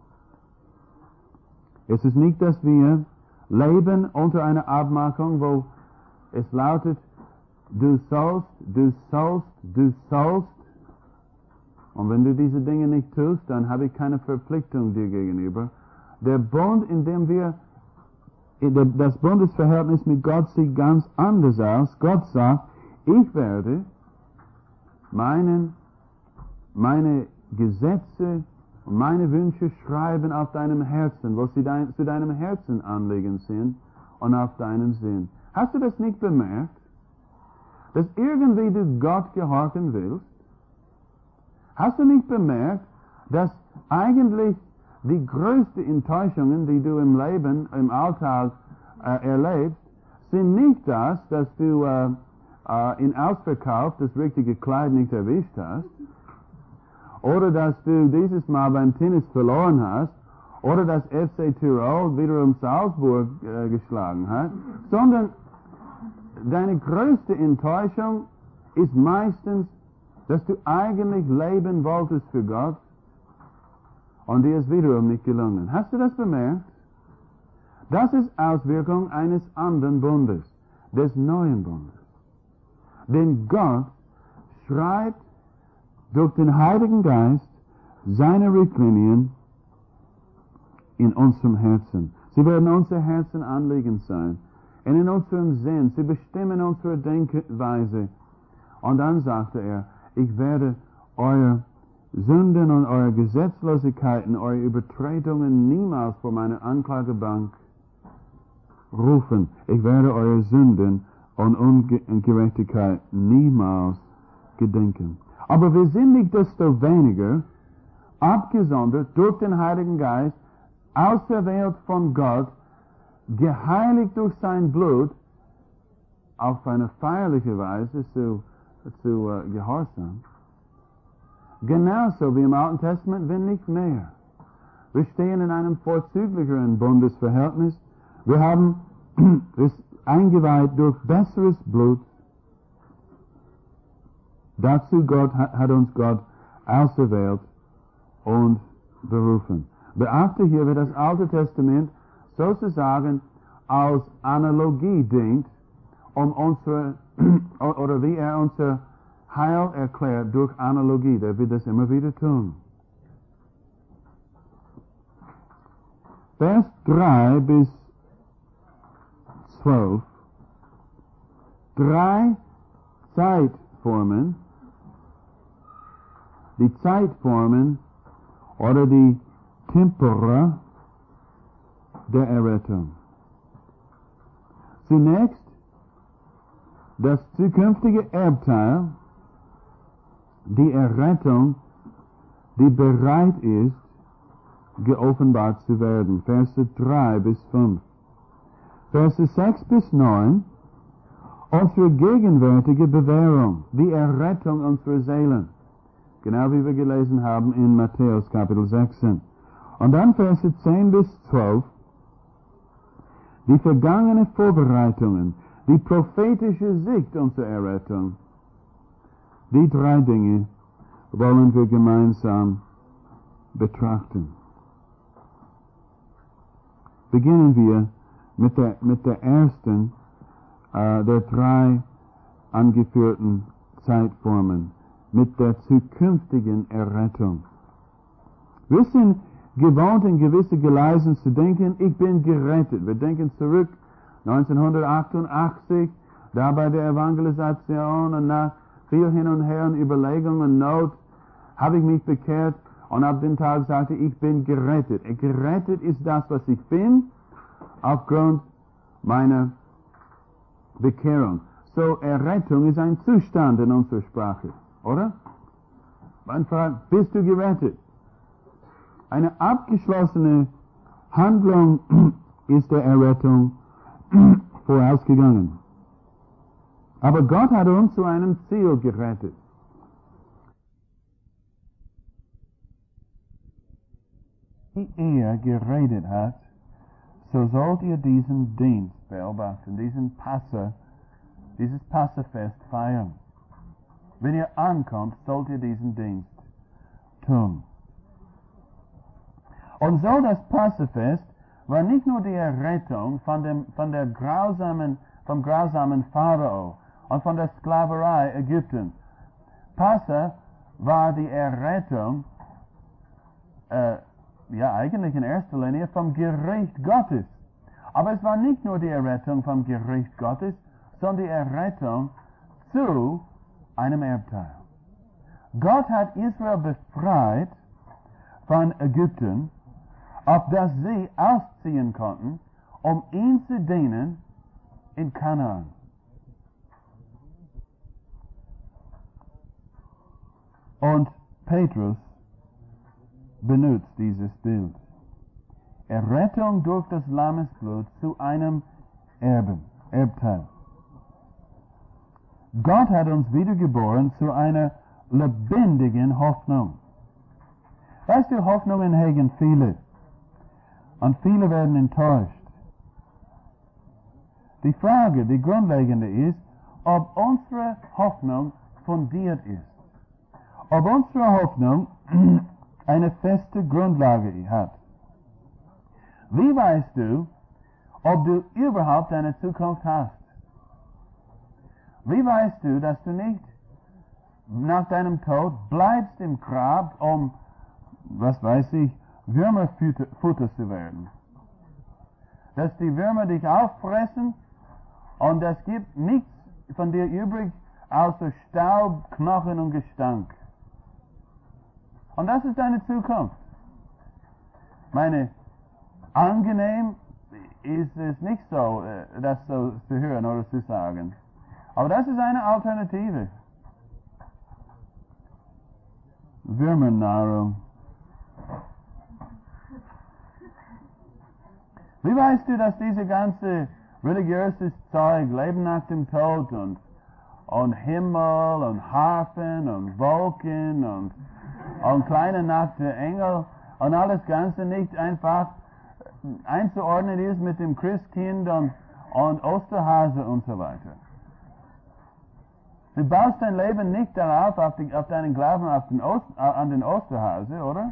Es ist nicht, dass wir leben unter einer Abmachung, wo es lautet, du sollst, du sollst, du sollst. Und wenn du diese Dinge nicht tust, dann habe ich keine Verpflichtung dir gegenüber. Der Bund, in dem wir, das Bundesverhältnis mit Gott sieht ganz anders aus. Gott sagt, ich werde meine Gesetze und meine Wünsche schreiben auf deinem Herzen, wo sie zu deinem Herzen anliegend sind und auf deinem Sinn. Hast du das nicht bemerkt? Dass irgendwie du Gott gehorchen willst? Hast du nicht bemerkt, dass eigentlich die größten Enttäuschungen, die du im Leben, im Alltag erlebst, sind nicht das, dass du in Ausverkauf das richtige Kleid nicht erwischt hast, oder dass du dieses Mal beim Tennis verloren hast, oder dass FC Tirol wiederum Salzburg geschlagen hat, sondern deine größte Enttäuschung ist meistens, dass du eigentlich leben wolltest für Gott und dir ist wiederum nicht gelungen. Hast du das bemerkt? Das ist Auswirkung eines anderen Bundes, des neuen Bundes. Denn Gott schreibt durch den Heiligen Geist seine Richtlinien in unserem Herzen. Sie werden unser Herzen anliegend sein. Und in unserem Sinn. Sie bestimmen unsere Denkweise. Und dann sagte er, ich werde eure Sünden und eure Gesetzlosigkeiten, eure Übertretungen niemals vor meine Anklagebank rufen. Ich werde eure Sünden und Ungerechtigkeit niemals gedenken. Aber wir sind nicht desto weniger abgesondert durch den Heiligen Geist, auserwählt von Gott, geheiligt durch sein Blut, auf eine feierliche Weise zu Gehorsam. Genauso wie im Alten Testament, wenn nicht mehr. Wir stehen in einem vorzüglicheren Bundesverhältnis. Wir haben es eingeweiht durch besseres Blut. Dazu hat uns Gott auserwählt und berufen. Beachte hier, wie das Alte Testament sozusagen als Analogie dient, oder wie er unser Heil erklärt durch Analogie. Der wird das immer wieder tun. Vers 3 bis 12. 3 Zeitformen. Die Zeitformen oder die Tempora der Errettung. Zunächst das zukünftige Erbteil, die Errettung, die bereit ist, geoffenbart zu werden. Verse 3 bis 5. Verse 6 bis 9. unsere gegenwärtige Bewährung, die Errettung unserer Seelen. Genau wie wir gelesen haben in Matthäus Kapitel 16. Und dann Verse 10 bis 12, die vergangenen Vorbereitungen, die prophetische Sicht unserer Errettung. Die drei Dinge wollen wir gemeinsam betrachten. Beginnen wir mit der ersten der drei angeführten Zeitformen, mit der zukünftigen Errettung. Wir sind gewohnt, in gewisse Gleisen zu denken, ich bin gerettet. Wir denken zurück 1988, da bei der Evangelisation und nach viel hin und her und Überlegung und Not habe ich mich bekehrt und ab dem Tag sagte ich bin gerettet. Gerettet ist das, was ich bin, aufgrund meiner Bekehrung. So, Errettung ist ein Zustand in unserer Sprache, oder? Man fragt, bist du gerettet? Eine abgeschlossene Handlung ist der Errettung vorausgegangen. Aber Gott hat uns zu einem Ziel gerettet. Wie er geredet hat, so sollt ihr diesen Dienst beobachten, dieses Passafest feiern. Wenn ihr ankommt, sollt ihr diesen Dienst tun. Und so das Passafest war nicht nur die Errettung vom grausamen Pharao und von der Sklaverei Ägypten. Passa war die Errettung, eigentlich in erster Linie vom Gericht Gottes. Aber es war nicht nur die Errettung vom Gericht Gottes, sondern die Errettung zu einem Erbteil. Gott hat Israel befreit von Ägypten, auf das sie ausziehen konnten, um ihn zu dienen in Kanaan. Und Petrus benutzt dieses Bild. Errettung durch das Lammesblut zu einem Erbteil. Gott hat uns wiedergeboren zu einer lebendigen Hoffnung. Weißt du, Hoffnungen hegen viele. Und viele werden enttäuscht. Die Frage, die grundlegende ist, ob unsere Hoffnung fundiert ist. Ob unsere Hoffnung eine feste Grundlage hat. Wie weißt du, ob du überhaupt eine Zukunft hast? Wie weißt du, dass du nicht nach deinem Tod bleibst im Grab, um, Würmerfutter zu werden? Dass die Würmer dich auffressen und es gibt nichts von dir übrig, außer Staub, Knochen und Gestank. Und das ist deine Zukunft. Meine, angenehm ist es nicht so, das so zu hören oder zu sagen. Aber das ist eine Alternative. Würmernahrung. Wie weißt du, dass diese ganze religiöses Zeug, Leben nach dem Tod und Himmel und Harfen und Wolken und kleine Nacht der Engel und alles Ganze nicht einfach einzuordnen ist mit dem Christkind und Osterhase und so weiter? Du baust dein Leben nicht darauf, auf deinen Glauben an den Osterhase, oder?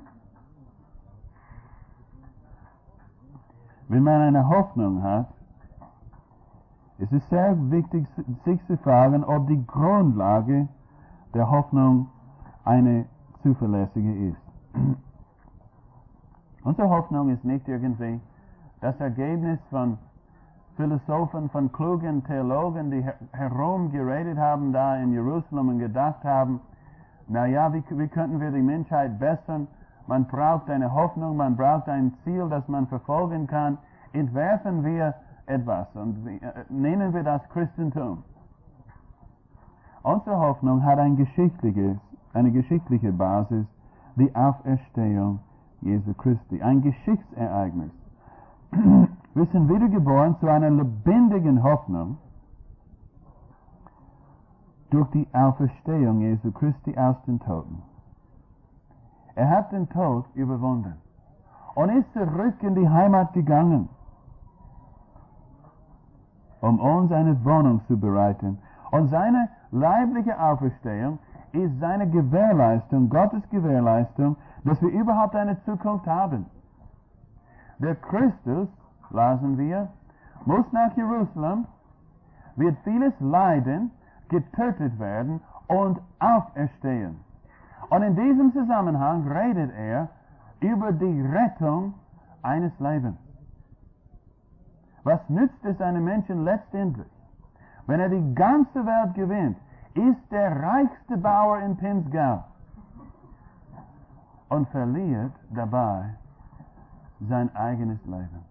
Wenn man eine Hoffnung hat, ist es sehr wichtig, sich zu fragen, ob die Grundlage der Hoffnung eine zuverlässige ist. Unsere Hoffnung ist nicht irgendwie das Ergebnis von Philosophen, von klugen Theologen, die herumgeredet haben da in Jerusalem und gedacht haben, wie könnten wir die Menschheit bessern? Man braucht eine Hoffnung, man braucht ein Ziel, das man verfolgen kann. Entwerfen wir etwas und nennen wir das Christentum. Unsere Hoffnung hat eine geschichtliche Basis, die Auferstehung Jesu Christi, ein Geschichtsereignis. Wir sind wiedergeboren zu einer lebendigen Hoffnung, durch die Auferstehung Jesu Christi aus den Toten. Er hat den Tod überwunden und ist zurück in die Heimat gegangen, um uns eine Wohnung zu bereiten. Und seine leibliche Auferstehung ist seine Gewährleistung, Gottes Gewährleistung, dass wir überhaupt eine Zukunft haben. Der Christus, lasen wir, muss nach Jerusalem, wird vieles leiden, getötet werden und auferstehen. Und in diesem Zusammenhang redet er über die Rettung eines Lebens. Was nützt es einem Menschen letztendlich, wenn er die ganze Welt gewinnt, ist der reichste Bauer in Pinzgau und verliert dabei sein eigenes Leben.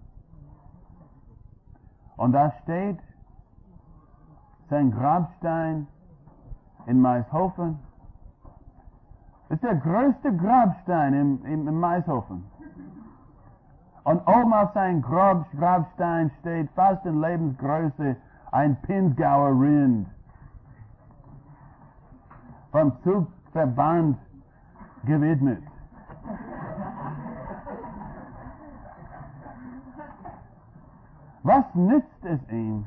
Und da steht sein Grabstein in Maishofen. Das ist der größte Grabstein im Maishofen. Und oben auf seinem Grabstein steht fast in Lebensgröße ein Pinzgauer Rind. Vom Zugverband gewidmet. Was nützt es ihm?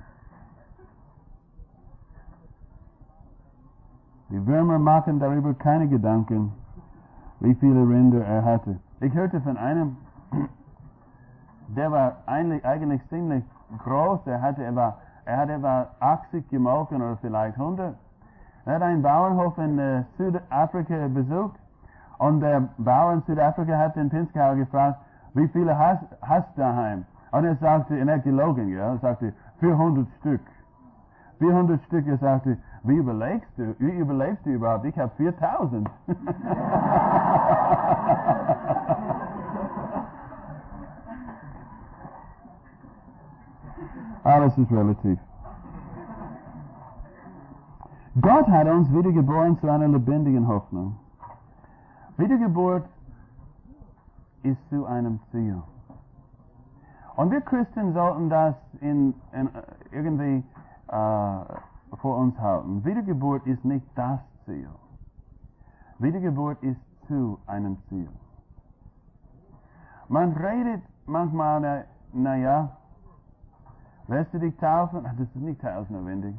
Die Würmer machen darüber keine Gedanken, wie viele Rinder er hatte. Ich hörte von einem, der war eigentlich ziemlich groß, er hat etwa 80 gemolken oder vielleicht 100. Er hat einen Bauernhof in Südafrika besucht und der Bauer in Südafrika hat den Pinzgauer gefragt, wie viele hast du daheim? Und er sagte, er hat gelogen, ja, er sagte 400 Stück. 400 Stück, er sagte, wie überlebst du überhaupt? Ich habe 4000. Alles ist relativ. Gott hat uns wiedergeboren zu einer lebendigen Hoffnung. Wiedergeburt ist zu einem Ziel. Und wir Christen sollten das irgendwie vor uns halten. Wiedergeburt ist nicht das Ziel. Wiedergeburt ist zu einem Ziel. Man redet manchmal, naja, lässt du dich taufen? Das ist nicht heilsnotwendig.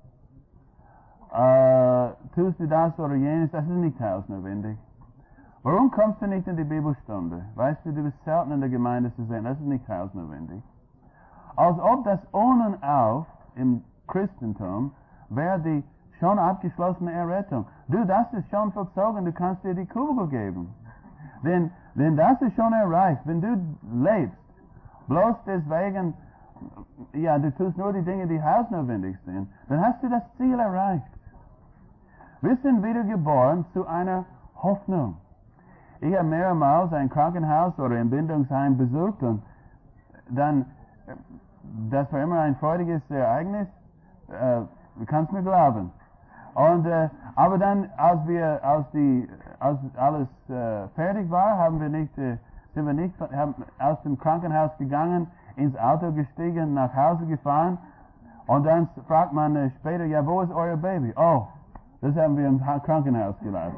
Tust du das oder jenes? Das ist nicht heilsnotwendig. Warum kommst du nicht in die Bibelstunde? Weißt du, du bist selten in der Gemeinde zu sehen. Das ist nicht heilsnotwendig. Als ob das On und Auf im Christentum wäre die schon abgeschlossene Errettung. Du, das ist schon vollzogen, du kannst dir die Kugel geben. Denn das ist schon erreicht. Wenn du lebst, bloß deswegen, ja, du tust nur die Dinge, die heilsnotwendig sind, dann hast du das Ziel erreicht. Wir sind wiedergeboren zu einer Hoffnung. Ich habe mehrmals ein Krankenhaus oder ein Bindungsheim besucht und dann, das war immer ein freudiges Ereignis, du kannst mir glauben. Und, aber dann, als alles fertig war, sind wir nicht aus dem Krankenhaus gegangen, ins Auto gestiegen, nach Hause gefahren und dann fragt man später, ja, wo ist euer Baby? Oh, das haben wir im Krankenhaus gelassen.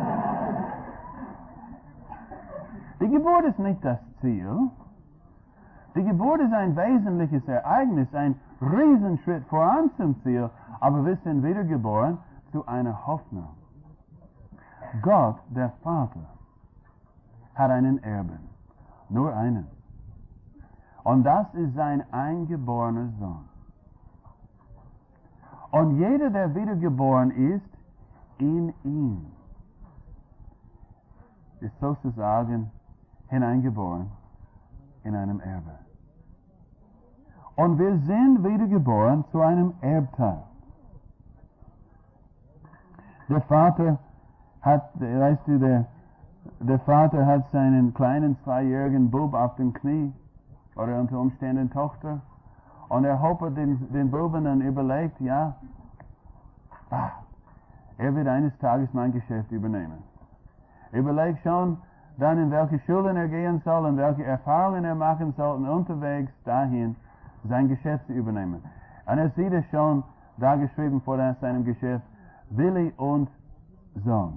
Die Geburt ist nicht das Ziel. Die Geburt ist ein wesentliches Ereignis, ein Riesenschritt voran zum Ziel, aber wir sind wiedergeboren zu einer Hoffnung. Gott, der Vater, hat einen Erben, nur einen. Und das ist sein eingeborener Sohn. Und jeder, der wiedergeboren ist, in ihm, ist sozusagen hineingeboren in einem Erbe. Und wir sind wiedergeboren zu einem Erbteil. Der Vater hat, weißt du, der Vater hat seinen kleinen 2-jährigen Bub auf dem Knie, oder unter Umständen Tochter, und er hofft den Buben dann überlegt, ja, er wird eines Tages mein Geschäft übernehmen. Überlegt schon dann, in welche Schulen er gehen soll und welche Erfahrungen er machen soll, und unterwegs dahin sein Geschäft zu übernehmen. Und er sieht es schon da geschrieben vor seinem Geschäft, Willi und Sohn.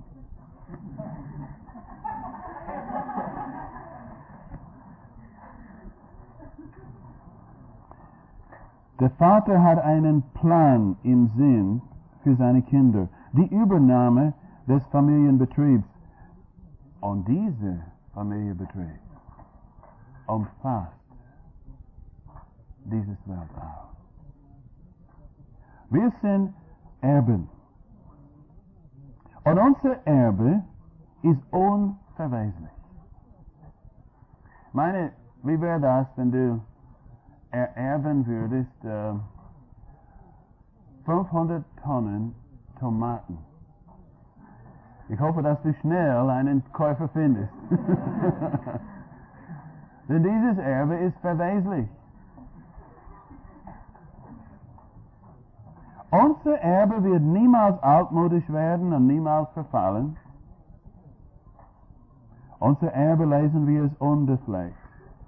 Der Vater hat einen Plan im Sinn für seine Kinder. Die Übernahme des Familienbetriebs. Und dieser Familienbetrieb umfasst dieses Welt auch. Wir sind Erben. Und unser Erbe ist unverweslich. Meine, wie wäre das, wenn du ererben würdest 500 Tonnen Tomaten? Ich hoffe, dass du schnell einen Käufer findest. Denn dieses Erbe ist verweslich. Unser Erbe wird niemals altmodisch werden und niemals verfallen. Unser Erbe, lesen wir, ist unbefleckt.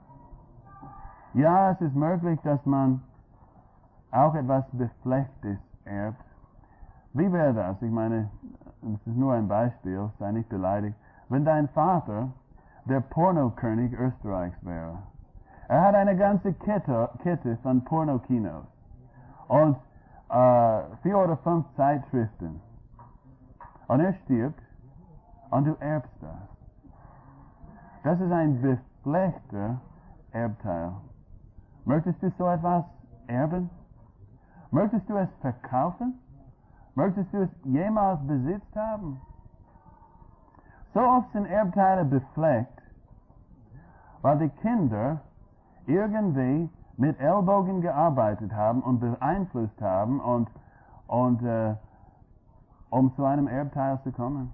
Ja, es ist möglich, dass man auch etwas Beflecktes erbt. Wie wäre das? Ich meine, das ist nur ein Beispiel, sei nicht beleidigt. Wenn dein Vater der Pornokönig Österreichs wäre, er hat eine ganze Kette von Pornokinos und 4 oder 5 Zeitschriften. Und er stirbt und du erbst das. Das ist ein befleckter Erbteil. Möchtest du so etwas erben? Möchtest du es verkaufen? Möchtest du es jemals besitzt haben? So oft sind Erbteile befleckt, weil die Kinder irgendwie mit Ellbogen gearbeitet haben und beeinflusst haben und um zu einem Erbteil zu kommen.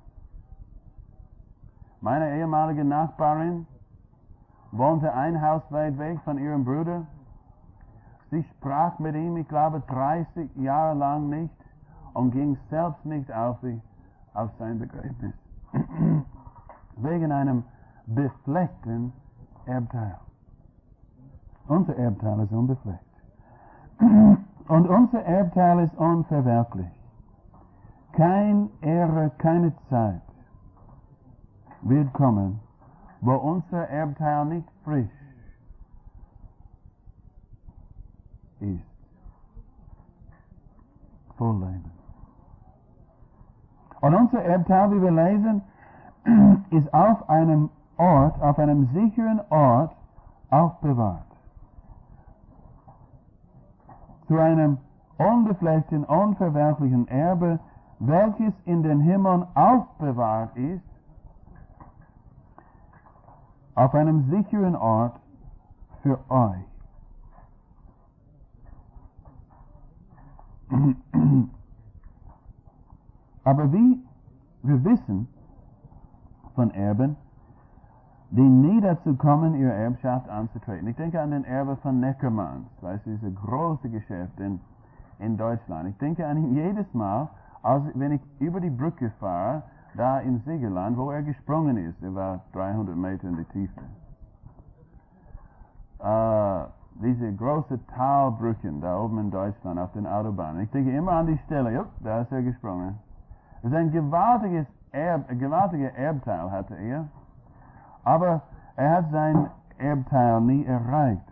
Meine ehemalige Nachbarin wohnte ein Haus weit weg von ihrem Bruder. Sie sprach mit ihm, ich glaube, 30 Jahre lang nicht und ging selbst nicht auf sein Begräbnis. Wegen einem befleckten Erbteil. Unser Erbteil ist unbefleckt. Und unser Erbteil ist unverwerklich. Keine Ära, keine Zeit wird kommen, wo unser Erbteil nicht frisch ist. Voll Leben. Und unser Erbteil, wie wir lesen, ist auf einem Ort, auf einem sicheren Ort aufbewahrt. Zu einem unbefleckten, unverwerflichen Erbe, welches in den Himmeln aufbewahrt ist, auf einem sicheren Ort für euch. Aber wie wir wissen von Erben, die nie dazu kommen, ihre Erbschaft anzutreten. Ich denke an den Erbe von Neckermanns, weißt du, dieses große Geschäft in Deutschland. Ich denke an ihn jedes Mal, wenn ich über die Brücke fahre, da in Siegerland, wo er gesprungen ist. Er war 300 Meter in die Tiefe. Diese große Talbrücken da oben in Deutschland auf den Autobahnen. Ich denke immer an die Stelle, jupp, da ist er gesprungen. Es ist ein gewaltiger Erbteil hatte er, aber er hat sein Erbteil nie erreicht.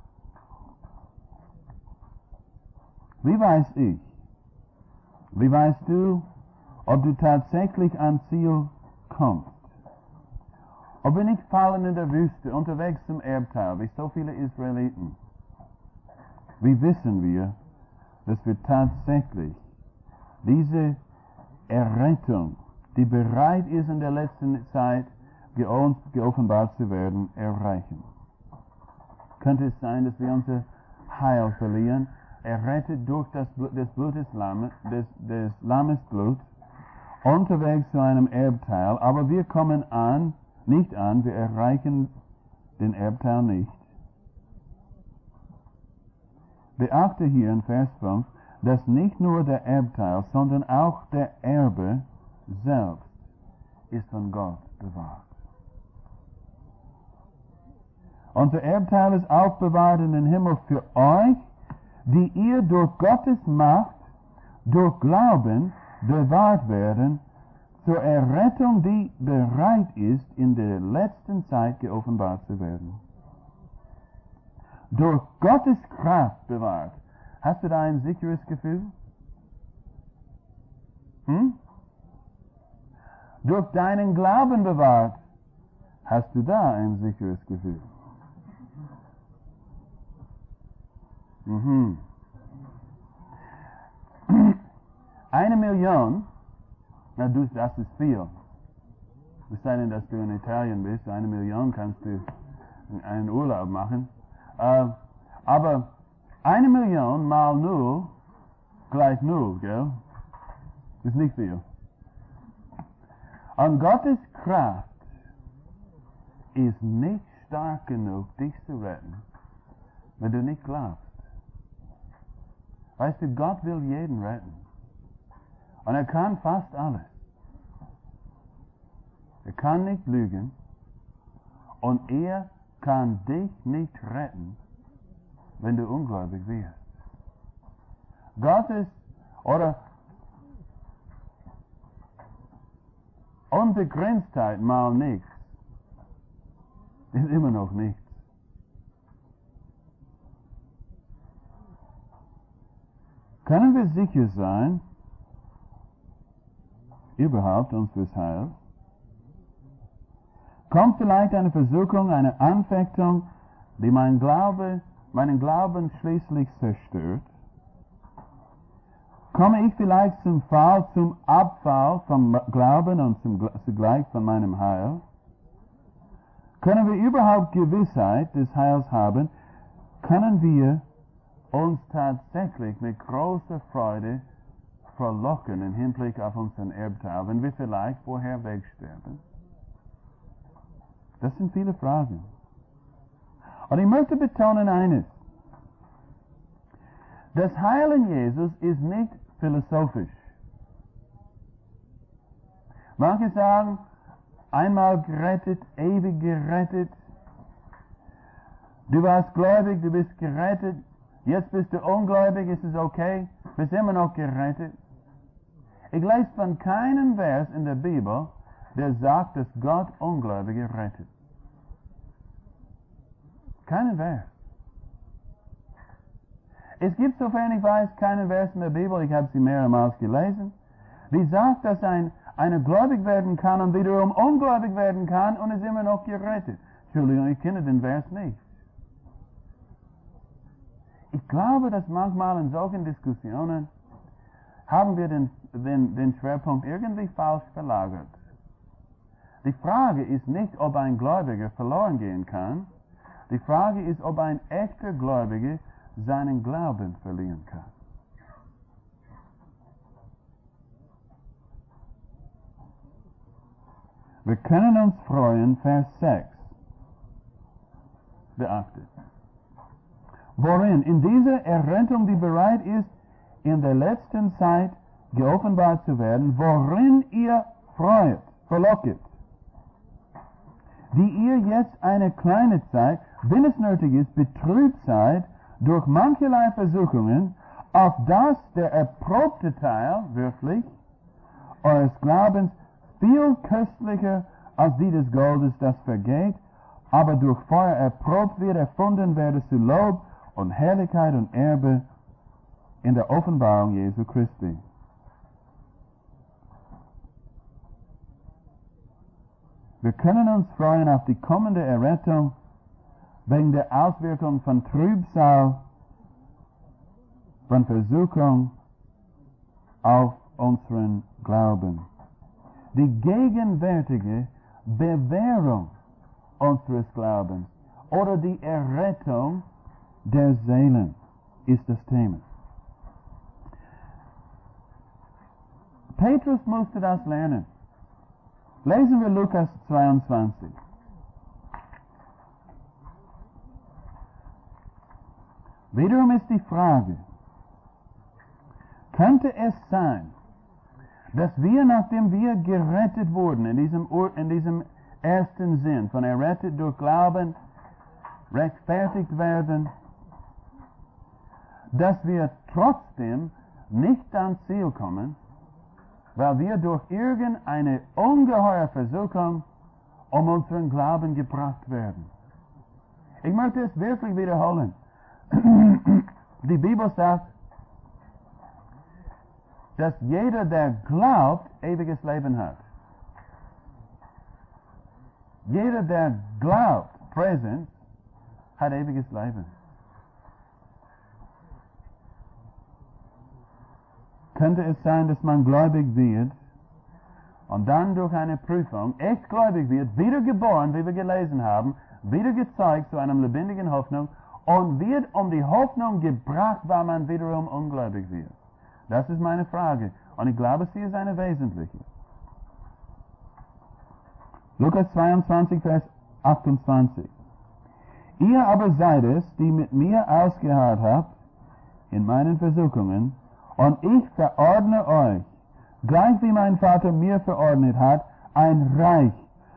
Wie weiß ich, wie weißt du, ob du tatsächlich ans Ziel kommst? Ob wir nicht fallen in der Wüste, unterwegs zum Erbteil, wie so viele Israeliten? Wie wissen wir, dass wir tatsächlich diese Errettung, die bereit ist in der letzten Zeit geoffenbart zu werden, erreichen? Könnte es sein, dass wir unser Heil verlieren, errettet durch das Blut des Lammes Blut, unterwegs zu einem Erbteil, aber wir kommen nicht an, wir erreichen den Erbteil nicht. Beachte hier in Vers 5, dass nicht nur der Erbteil, sondern auch der Erbe selbst ist von Gott bewahrt. Unser Erbteil ist aufbewahrt in den Himmel für euch, die ihr durch Gottes Macht, durch Glauben bewahrt werden zur Errettung, die bereit ist, in der letzten Zeit geoffenbart zu werden. Durch Gottes Kraft bewahrt. Hast du da ein sicheres Gefühl? Durch deinen Glauben bewahrt. Hast du da ein sicheres Gefühl? 1 Million, na das ist viel. Es sei denn, dass du in Italien bist, 1 Million kannst du einen Urlaub machen. Aber 1 Million mal 0 gleich 0, gell? Ist nicht viel. Und Gottes Kraft ist nicht stark genug, dich zu retten, wenn du nicht glaubst. Weißt du, Gott will jeden retten. Und er kann fast alles. Er kann nicht lügen. Und er kann dich nicht retten, wenn du ungläubig wirst. Gottes oder Unbegrenztheit mal nichts ist immer noch nichts. Können wir sicher sein, überhaupt unseres Heils? Kommt vielleicht eine Versuchung, eine Anfechtung, die meinen Glauben schließlich zerstört? Komme ich vielleicht zum Abfall vom Glauben und zugleich von meinem Heil? Können wir überhaupt Gewissheit des Heils haben? Können wir uns tatsächlich mit großer Freude verlocken im Hinblick auf unseren Erbteil, wenn wir vielleicht vorher wegsterben? Das sind viele Fragen. Und ich möchte betonen eines. Das Heil in Jesus ist nicht philosophisch. Manche sagen, einmal gerettet, ewig gerettet. Du warst gläubig, du bist gerettet. Jetzt bist du ungläubig, ist es okay, bist immer noch gerettet. Ich lese von keinem Vers in der Bibel, der sagt, dass Gott Ungläubige rettet. Keinen Vers. Es gibt, sofern ich weiß, keinen Vers in der Bibel, ich habe sie mehrmals gelesen, die sagt, dass einer gläubig werden kann und wiederum ungläubig werden kann und ist immer noch gerettet. Entschuldigung, ich kenne den Vers nicht. Ich glaube, dass manchmal in solchen Diskussionen haben wir den Schwerpunkt irgendwie falsch verlagert. Die Frage ist nicht, ob ein Gläubiger verloren gehen kann. Die Frage ist, ob ein echter Gläubiger seinen Glauben verlieren kann. Wir können uns freuen, Vers 6. Beachtet. Worin? In dieser Errettung, die bereit ist, in der letzten Zeit geoffenbart zu werden, worin ihr freut, verlocket, die ihr jetzt eine kleine Zeit, wenn es nötig ist, betrübt seid durch mancherlei Versuchungen, auf dass der erprobte Teil, wirklich, eures Glaubens viel köstlicher als die des Goldes, das vergeht, aber durch Feuer erprobt wird, erfunden werde zu Lob und Herrlichkeit und Erbe in der Offenbarung Jesu Christi. Wir können uns freuen auf die kommende Errettung wegen der Auswirkung von Trübsal, von Versuchung auf unseren Glauben. Die gegenwärtige Bewährung unseres Glaubens oder die Errettung der Seelen ist das Thema. Petrus musste das lernen. Lesen wir Lukas 22. Wiederum ist die Frage, könnte es sein, dass wir, nachdem wir gerettet wurden, in diesem ersten Sinn, von errettet durch Glauben, rechtfertigt werden, dass wir trotzdem nicht ans Ziel kommen, weil wir durch irgendeine ungeheure Versuchung um unseren Glauben gebracht werden. Ich möchte es wirklich wiederholen. Die Bibel sagt, dass jeder, der glaubt, ewiges Leben hat. Jeder, der glaubt, Präsens, hat ewiges Leben. Könnte es sein, dass man gläubig wird und dann durch eine Prüfung echt gläubig wird, wiedergeboren, wie wir gelesen haben, wieder gezeugt zu einer lebendigen Hoffnung und wird um die Hoffnung gebracht, weil man wiederum ungläubig wird? Das ist meine Frage. Und ich glaube, sie ist eine wesentliche. Lukas 22, Vers 28. Ihr aber seid es, die mit mir ausgeharrt habt in meinen Versuchungen, und ich verordne euch, gleich wie mein Vater mir verordnet hat, ein Reich,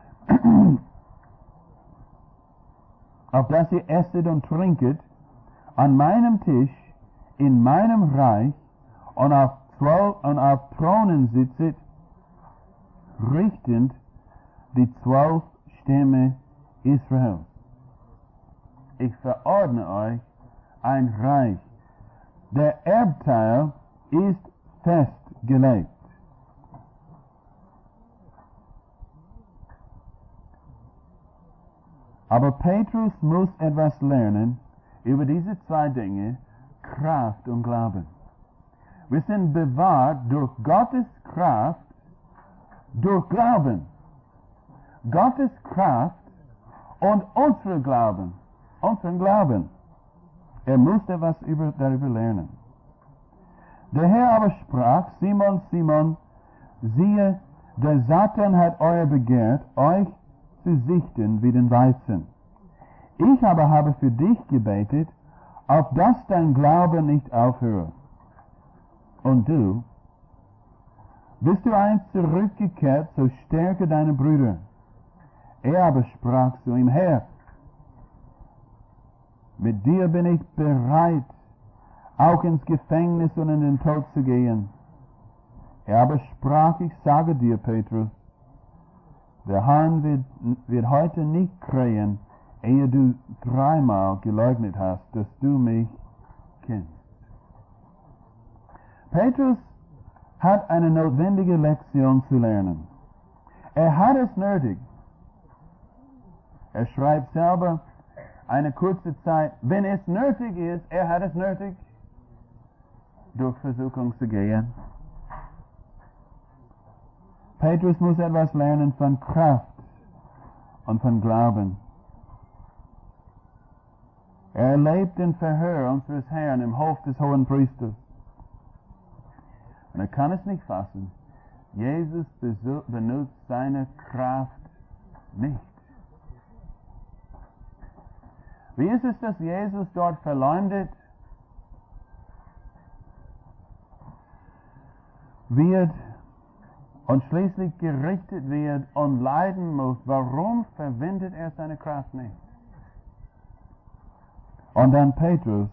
auf das ihr esset und trinket, an meinem Tisch, in meinem Reich, und auf Thronen sitzet, richtend die 12 Stämme Israels. Ich verordne euch ein Reich. Der Erbteil ist festgelegt. Aber Petrus muss etwas lernen über diese zwei Dinge, Kraft und Glauben. Wir sind bewahrt durch Gottes Kraft, durch Glauben. Gottes Kraft und unseren Glauben. Er musste etwas darüber lernen. Der Herr aber sprach, Simon, Simon, siehe, der Satan hat euer begehrt, euch zu sichten wie den Weizen. Ich aber habe für dich gebetet, auf dass dein Glaube nicht aufhöre. Und du, bist du einst zurückgekehrt, so stärke deine Brüder. Er aber sprach zu ihm, Herr, mit dir bin ich bereit, auch ins Gefängnis und in den Tod zu gehen. Er aber sprach, ich sage dir, Petrus, der Hahn wird heute nicht krähen, ehe du 3-mal geleugnet hast, dass du mich kennst. Petrus hat eine notwendige Lektion zu lernen. Er hat es nötig. Er schreibt selber eine kurze Zeit, wenn es nötig ist, er hat es nötig, durch Versuchung zu gehen. Petrus muss etwas lernen von Kraft und von Glauben. Er erlebt den Verhör unseres Herrn im Hof des Hohenpriesters. Und er kann es nicht fassen. Jesus benutzt seine Kraft nicht. Wie ist es, dass Jesus dort verleumdet wird und schließlich gerichtet wird und leiden muss? Warum verwendet er seine Kraft nicht? Und dann Petrus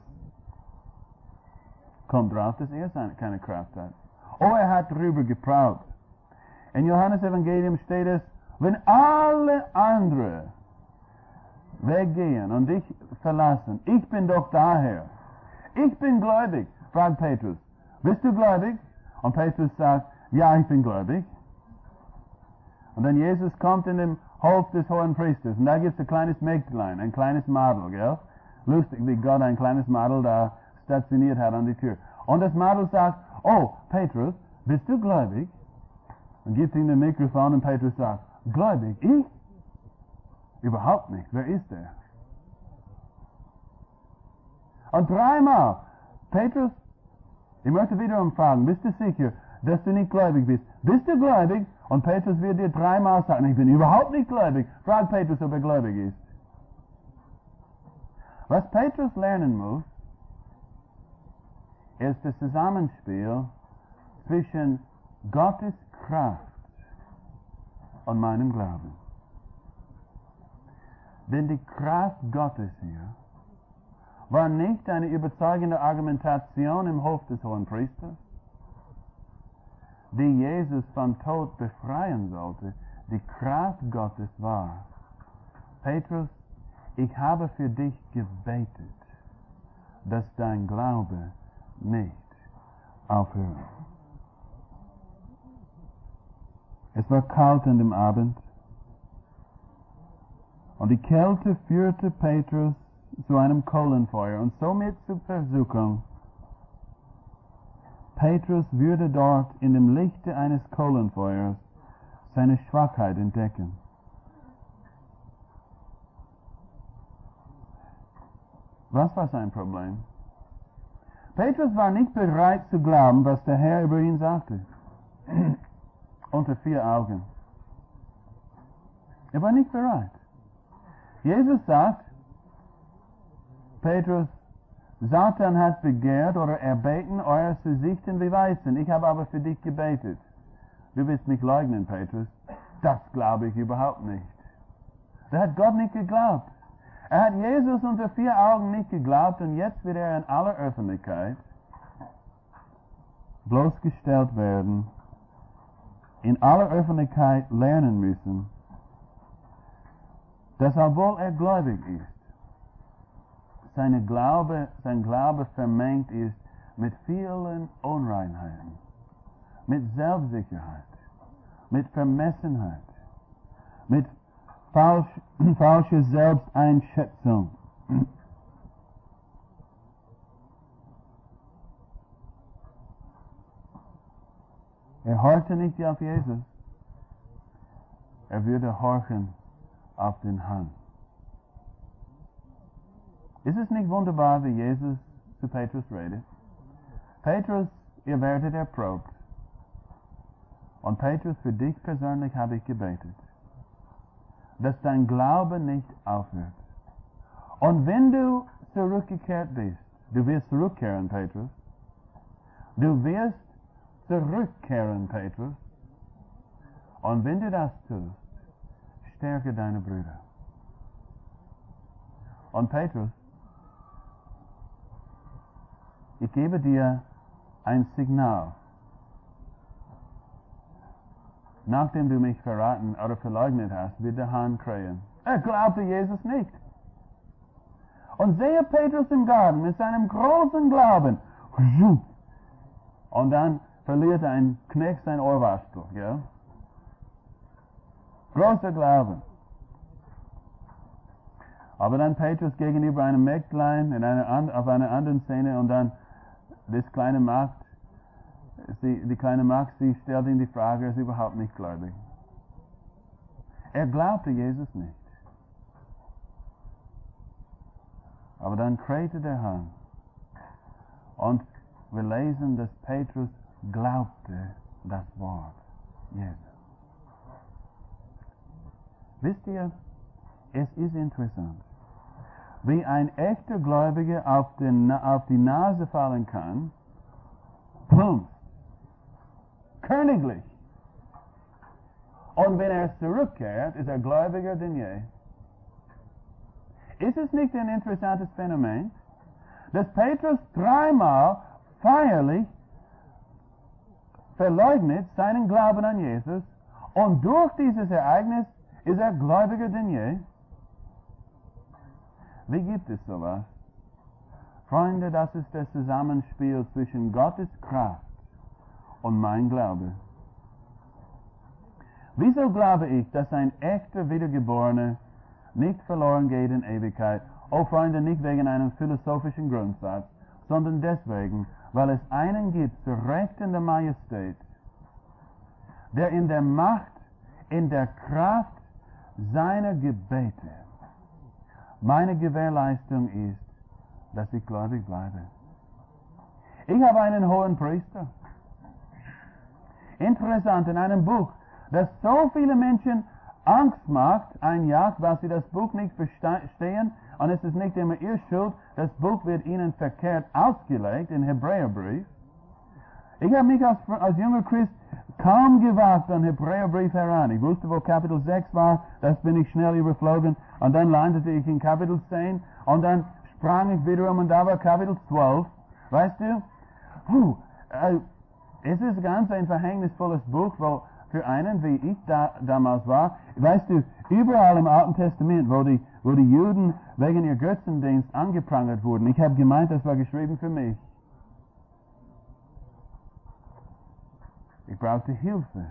kommt drauf, dass er keine Kraft hat. Oh, er hat drüber geprahlt. In Johannes Evangelium steht es, wenn alle anderen weggehen und dich verlassen, ich bin doch daher. Ich bin gläubig, fragt Petrus. Bist du gläubig? Und Petrus sagt, ja, ich bin gläubig. Und dann Jesus kommt in den Hof des Hohenpriesters und da gibt es ein kleines Mägdlein, ein kleines Madel, gell? Lustig, wie Gott ein kleines Madel da stationiert hat an die Tür. Und das Madel sagt, oh, Petrus, bist du gläubig? Und gibt ihm den Mikrofon und Petrus sagt, gläubig? Ich? Überhaupt nicht. Wer ist er? Und 3-mal, Petrus, ich möchte wiederum fragen, bist du sicher, dass du nicht gläubig bist? Bist du gläubig? Und Petrus wird dir 3-mal sagen, ich bin überhaupt nicht gläubig. Frag Petrus, ob er gläubig ist. Was Petrus lernen muss, ist das Zusammenspiel zwischen Gottes Kraft und meinem Glauben. Denn die Kraft Gottes hier war nicht eine überzeugende Argumentation im Hof des Hohenpriesters. die Jesus vom Tod befreien sollte, die Kraft Gottes war. Petrus, ich habe für dich gebetet, dass dein Glaube nicht aufhört. Es war kalt an dem Abend und die Kälte führte Petrus zu einem Kohlenfeuer und somit zur Versuchung. Petrus würde dort in dem Lichte eines Kohlenfeuers seine Schwachheit entdecken. Was war sein Problem? Petrus war nicht bereit zu glauben, was der Herr über ihn sagte. Unter 4 Augen. Er war nicht bereit. Jesus sagt, Petrus, Satan hat begehrt oder erbeten, euer zu sichten wie Weizen. Ich habe aber für dich gebetet. Du willst mich leugnen, Petrus. Das glaube ich überhaupt nicht. Er hat Gott nicht geglaubt. Er hat Jesus unter 4 Augen nicht geglaubt und jetzt wird er in aller Öffentlichkeit bloßgestellt werden, in aller Öffentlichkeit lernen müssen, dass obwohl er gläubig ist, sein Glaube vermengt ist mit vielen Unreinheiten, mit Selbstsicherheit, mit Vermessenheit, mit falscher Selbsteinschätzung. Er horchte nicht auf Jesus, er würde horchen auf den Herrn. Ist es nicht wunderbar, wie Jesus zu Petrus redet? Petrus, ihr werdet erprobt. Und Petrus, für dich persönlich habe ich gebetet, dass dein Glaube nicht aufhört. Und wenn du zurückgekehrt bist, du wirst zurückkehren, Petrus, du wirst zurückkehren, Petrus, und wenn du das tust, stärke deine Brüder. Und Petrus, ich gebe dir ein Signal. Nachdem du mich verraten oder verleugnet hast, wird der Hahn krähen. Er glaubte Jesus nicht. Und sehe Petrus im Garten mit seinem großen Glauben. Und dann verliert ein Knecht sein Ohrwaschel. Ja? Großer Glauben. Aber dann Petrus gegenüber einem Mägdlein auf einer anderen Szene und dann die kleine Magd, sie stellt ihm die Frage, er ist überhaupt nicht gläubig. Er glaubte Jesus nicht. Aber dann krähte der Hahn. Und wir lesen, dass Petrus glaubte das Wort Jesus. Wisst ihr, es ist interessant, wie ein echter Gläubiger auf die Nase fallen kann, plump, königlich. Und wenn er zurückkehrt, ist er gläubiger denn je. Ist es nicht ein interessantes Phänomen, dass Petrus 3-mal feierlich verleugnet seinen Glauben an Jesus und durch dieses Ereignis ist er gläubiger denn je? Wie gibt es sowas? Freunde, das ist das Zusammenspiel zwischen Gottes Kraft und mein Glaube. Wieso glaube ich, dass ein echter Wiedergeborener nicht verloren geht in Ewigkeit? Oh Freunde, nicht wegen einem philosophischen Grundsatz, sondern deswegen, weil es einen gibt zur Rechten der Majestät, der in der Macht, in der Kraft seiner Gebete meine Gewährleistung ist, dass ich gläubig bleibe. Ich habe einen hohen Priester. Interessant, in einem Buch, das so viele Menschen Angst macht, einjagt, weil sie das Buch nicht verstehen, und es ist nicht immer ihr Schuld, das Buch wird ihnen verkehrt ausgelegt, im Hebräerbrief. Ich habe mich als junger Christ kaum gewagt an Hebräerbrief heran. Ich wusste, wo Kapitel 6 war, das bin ich schnell überflogen, und dann landete ich in Kapitel 10, und dann sprang ich wiederum, und da war Kapitel 12. Weißt du? Es ist ganz ein verhängnisvolles Buch, wo für einen, wie ich damals war, weißt du, überall im Alten Testament, wo die Juden wegen ihr Götzendienst angeprangert wurden, ich habe gemeint, das war geschrieben für mich. Ich brauchte Hilfe.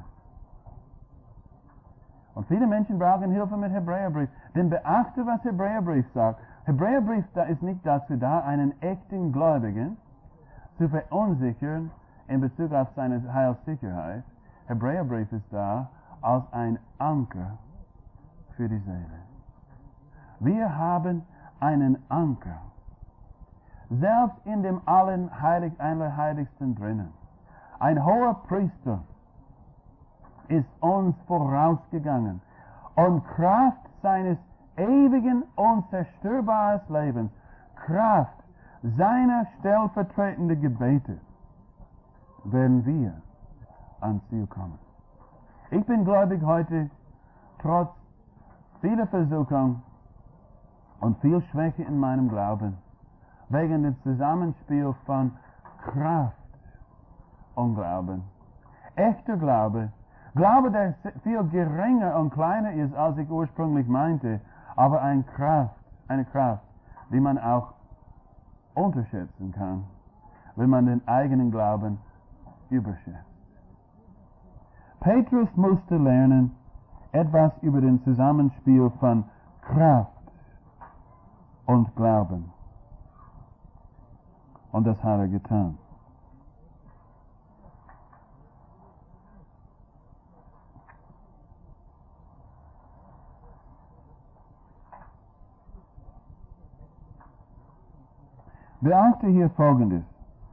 Und viele Menschen brauchen Hilfe mit Hebräerbrief. Denn beachte, was Hebräerbrief sagt. Hebräerbrief ist nicht dazu da, einen echten Gläubigen zu verunsichern in Bezug auf seine Heilssicherheit. Hebräerbrief ist da als ein Anker für die Seele. Wir haben einen Anker. Selbst in dem Allerheiligsten drinnen. Ein hoher Priester ist uns vorausgegangen und Kraft seines ewigen, unzerstörbaren Lebens, Kraft seiner stellvertretenden Gebete, werden wir ans Ziel kommen. Ich bin gläubig heute, trotz vieler Versuchung und viel Schwäche in meinem Glauben, wegen dem Zusammenspiel von Kraft und Glauben. Echter Glaube, der viel geringer und kleiner ist, als ich ursprünglich meinte, aber eine Kraft, die man auch unterschätzen kann, wenn man den eigenen Glauben überschätzt. Petrus musste lernen, etwas über den Zusammenspiel von Kraft und Glauben. Und das hat er getan. Beachte hier Folgendes.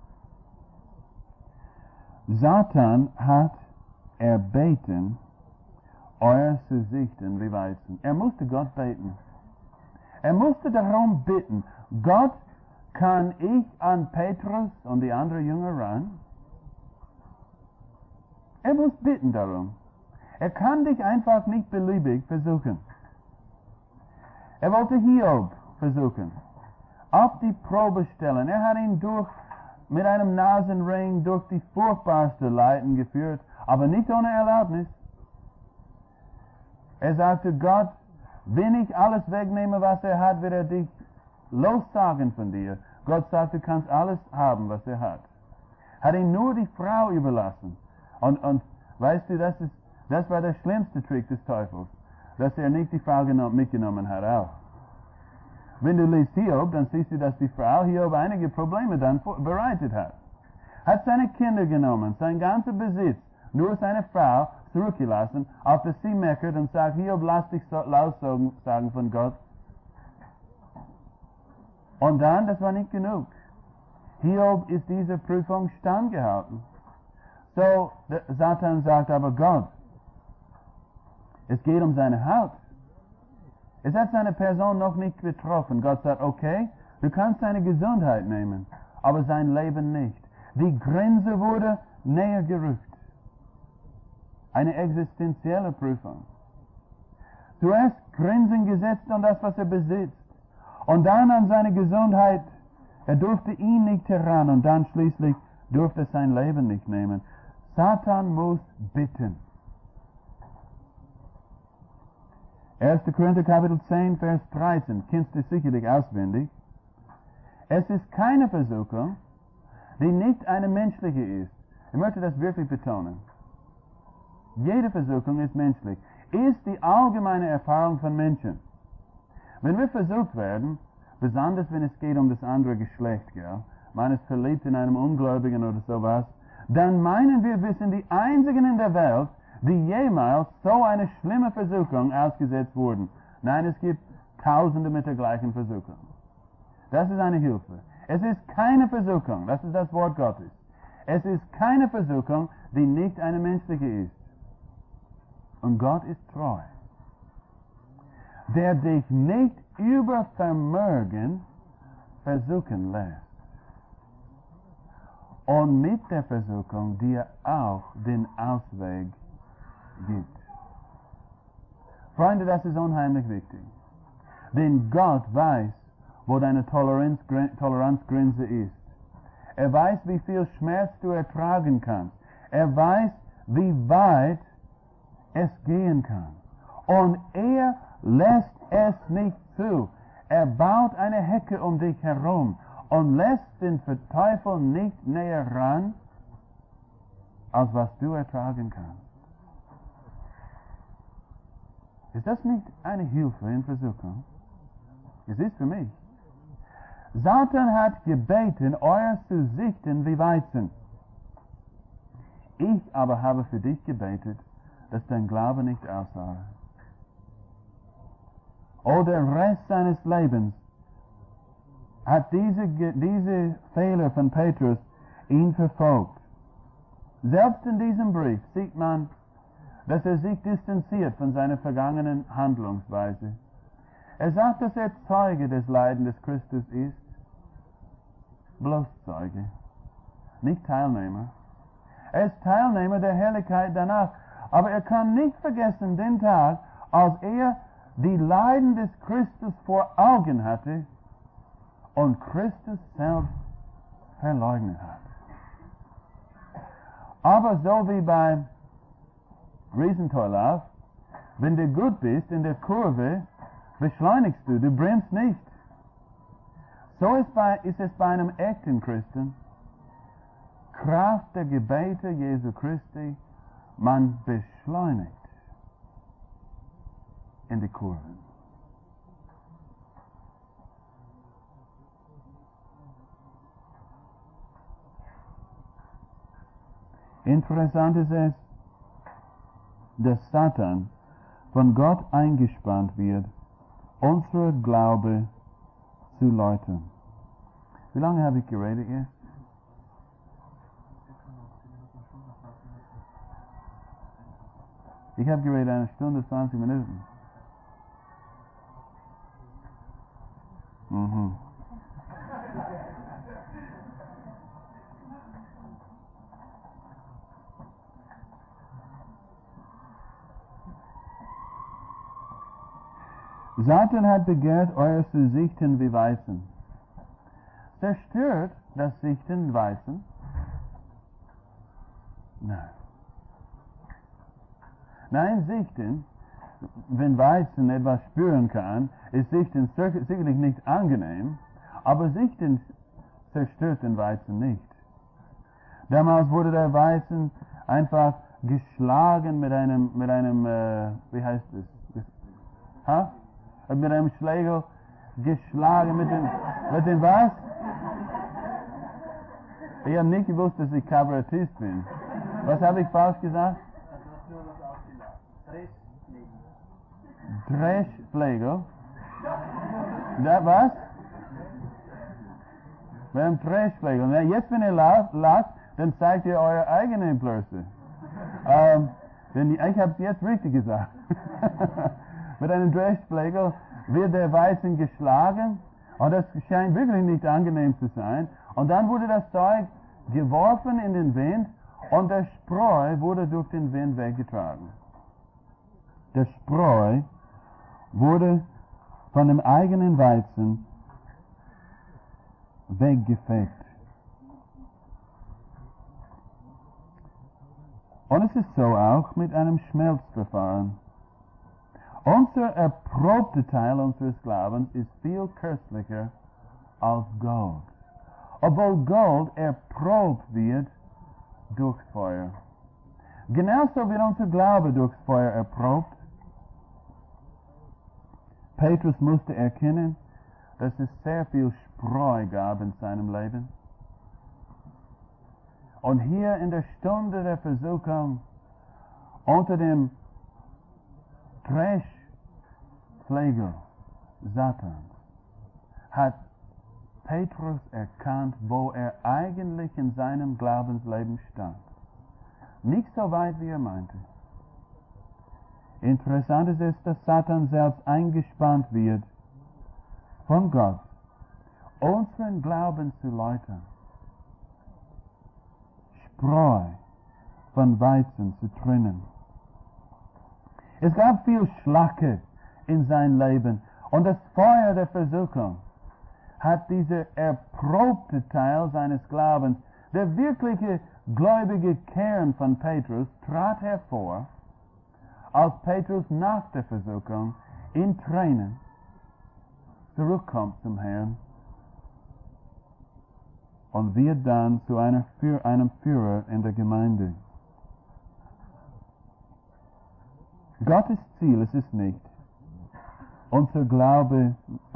Satan hat erbeten, euer zu sichten wie Weizen. Er musste Gott beten. Er musste darum bitten, Gott, kann ich an Petrus und die anderen Jünger ran? Er muss bitten darum. Er kann dich einfach nicht beliebig versuchen. Er wollte Hiob versuchen. Auf die Probe stellen. Er hat ihn mit einem Nasenring durch die furchtbarste Leiden geführt, aber nicht ohne Erlaubnis. Er sagte, Gott, wenn ich alles wegnehme, was er hat, wird er dich lossagen von dir. Gott sagt, du kannst alles haben, was er hat. Hat ihn nur die Frau überlassen. Und weißt du, das war der schlimmste Trick des Teufels, dass er nicht die Frau mitgenommen hat auch. Wenn du liest Hiob, dann siehst du, dass die Frau Hiob einige Probleme dann bereitet hat. Hat seine Kinder genommen, sein ganzer Besitz, nur seine Frau zurückgelassen, auf dass sie meckert und sagt, Hiob, lass dich sagen von Gott. Und dann, das war nicht genug. Hiob ist dieser Prüfung standgehalten. So, Satan sagt aber Gott, es geht um seine Haut. Es hat seine Person noch nicht betroffen. Gott sagt, okay, du kannst seine Gesundheit nehmen, aber sein Leben nicht. Die Grenze wurde näher gerückt. Eine existenzielle Prüfung. Zuerst Grenzen gesetzt an das, was er besitzt. Und dann an seine Gesundheit. Er durfte ihn nicht heran und dann schließlich durfte er sein Leben nicht nehmen. Satan muss bitten. 1. Korinther Kapitel 10, Vers 13, kennst du sicherlich auswendig. Es ist keine Versuchung, die nicht eine menschliche ist. Ich möchte das wirklich betonen. Jede Versuchung ist menschlich. Ist die allgemeine Erfahrung von Menschen. Wenn wir versucht werden, besonders wenn es geht um das andere Geschlecht, gell, man ist verliebt in einem Ungläubigen oder sowas, dann meinen wir sind die Einzigen in der Welt, die jemals so eine schlimme Versuchung ausgesetzt wurden. Nein, es gibt Tausende mit der gleichen Versuchung. Das ist eine Hilfe. Es ist keine Versuchung, das ist das Wort Gottes. Es ist keine Versuchung, die nicht eine menschliche ist. Und Gott ist treu. Der dich nicht über Vermögen versuchen lässt. Und mit der Versuchung dir auch den Ausweg gibt. Freunde, das ist unheimlich wichtig. Denn Gott weiß, wo deine Toleranzgrenze ist. Er weiß, wie viel Schmerz du ertragen kannst. Er weiß, wie weit es gehen kann. Und er lässt es nicht zu. Er baut eine Hecke um dich herum und lässt den Teufel nicht näher ran, als was du ertragen kannst. Ist das nicht eine Hilfe in Versuchung? Es ist für mich. Satan hat gebeten, euer zu sichten wie Weizen. Ich aber habe für dich gebetet, dass dein Glaube nicht aussahe. Oh, der Rest seines Lebens hat diese Fehler von Petrus ihn verfolgt. Selbst in diesem Brief sieht man, dass er sich distanziert von seiner vergangenen Handlungsweise. Er sagt, dass er Zeuge des Leiden des Christus ist. Bloß Zeuge, nicht Teilnehmer. Er ist Teilnehmer der Herrlichkeit danach. Aber er kann nicht vergessen den Tag, als er die Leiden des Christus vor Augen hatte und Christus selbst verleugnet hat. Aber so wie beim Riesentorlauf, wenn du gut bist in der Kurve, beschleunigst du bremst nicht. So ist es bei einem echten Christen. Kraft der Gebete Jesu Christi, man beschleunigt in die Kurven. Interessant ist es, dass Satan von Gott eingespannt wird, unsere Glaube zu läutern. Wie lange habe ich geredet jetzt? Ich habe geredet 1 Stunde, 20 Minuten. Satan hat begehrt, euer zu sichten wie Weizen. Zerstört das Sichten Weizen? Nein. Nein, Sichten, wenn Weizen etwas spüren kann, ist Sichten sicherlich nicht angenehm, aber Sichten zerstört den Weizen nicht. Damals wurde der Weizen einfach geschlagen mit einem wie heißt es? Mit einem Schlägel geschlagen mit dem was? Ich habe nicht gewusst, dass ich Kabarettist bin. Was habe ich falsch gesagt? Dreschflegel. Da was? Mit einem Dreschflegel. Jetzt, wenn ihr lacht, dann zeigt ihr eure eigenen Impulse. Denn ich habe es jetzt richtig gesagt. Mit einem Dreschflegel wird der Weizen geschlagen und das scheint wirklich nicht angenehm zu sein. Und dann wurde das Zeug geworfen in den Wind und der Spreu wurde durch den Wind weggetragen. Der Spreu wurde von dem eigenen Weizen weggefegt. Und es ist so auch mit einem Schmelzverfahren. Unser erprobter Teil unseres Glaubens ist viel köstlicher als Gold. Obwohl Gold erprobt wird durchs Feuer. Genauso wird unser Glaube durchs Feuer erprobt. Petrus musste erkennen, dass es sehr viel Spreu gab in seinem Leben. Und hier in der Stunde der Versuchung, unter dem Dreschflegel Satans, hat Petrus erkannt, wo er eigentlich in seinem Glaubensleben stand. Nicht so weit, wie er meinte. Interessant ist es, dass Satan selbst eingespannt wird von Gott, unseren Glauben zu läutern, Spreu von Weizen zu trennen. Es gab viel Schlacke in sein Leben und das Feuer der Versuchung hat dieser erprobte Teil seines Glaubens Der wirkliche gläubige Kern von Petrus trat hervor, als Petrus nach der Versuchung in Tränen zurückkommt zum Herrn und wird dann zu einem Führer in der Gemeinde. Gottes Ziel ist es nicht, unser Glauben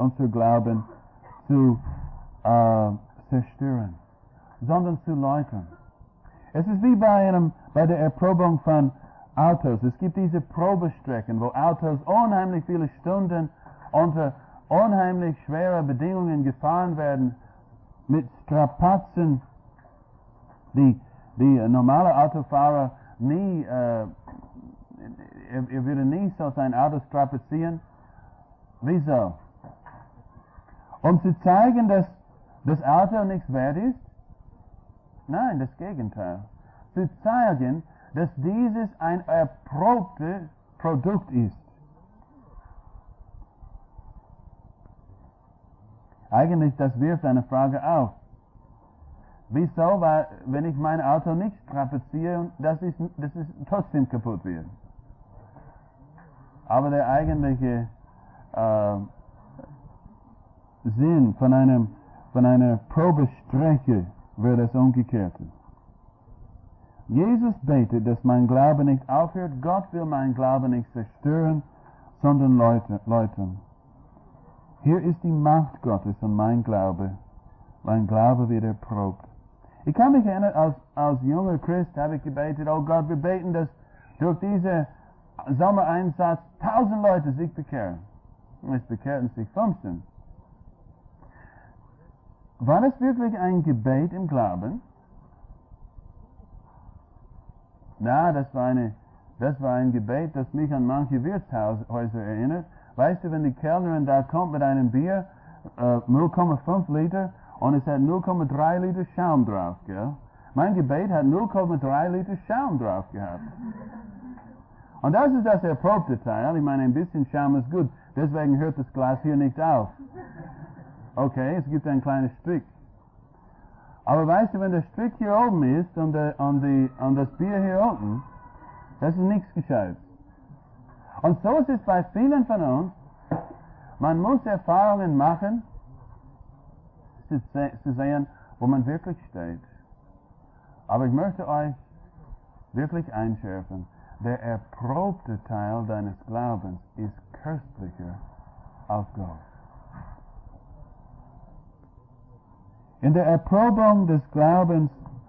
zu zerstören, sondern zu läutern. Es ist wie bei der Erprobung von Autos. Es gibt diese Probestrecken, wo Autos unheimlich viele Stunden unter unheimlich schweren Bedingungen gefahren werden, mit Strapazen, die normale Autofahrer nie, er würde nie so sein Auto strapazieren. Wieso? Um zu zeigen, dass das Auto nichts wert ist? Nein, das Gegenteil. Zu zeigen, dass dieses ein erprobtes Produkt ist. Eigentlich, das wirft eine Frage auf. Wieso? Weil, wenn ich mein Auto nicht strapaziere, dass es trotzdem kaputt wird. Aber der eigentliche Sinn von einer Probestrecke wäre das Umgekehrte. Jesus betet, dass mein Glaube nicht aufhört. Gott will mein Glaube nicht zerstören, sondern läutern. Hier ist die Macht Gottes und mein Glaube wird erprobt. Ich kann mich erinnern, als junger Christ habe ich gebetet, oh Gott, wir beten, dass durch diesen Sommereinsatz 1000 Leute sich bekehren. Und es bekehrten sich 15. War das wirklich ein Gebet im Glauben? Na, das war ein Gebet, das mich an manche Wirtshäuser erinnert. Weißt du, wenn die Kellnerin da kommt mit einem Bier, 0,5 Liter, und es hat 0,3 Liter Schaum drauf, gell? Mein Gebet hat 0,3 Liter Schaum drauf gehabt. Und das ist das erprobte Teil. Ich meine, ein bisschen Schaum ist gut. Deswegen hört das Glas hier nicht auf. Okay, es gibt einen kleinen Strick. Aber weißt du, wenn der Strick hier oben ist und das Bier hier unten, das ist nichts Gescheites. Und so ist es bei vielen von uns. Man muss Erfahrungen machen, zu sehen, wo man wirklich steht. Aber ich möchte euch wirklich einschärfen, der erprobte Teil deines Glaubens ist köstlicher als Gold. In der Erprobung des Glaubens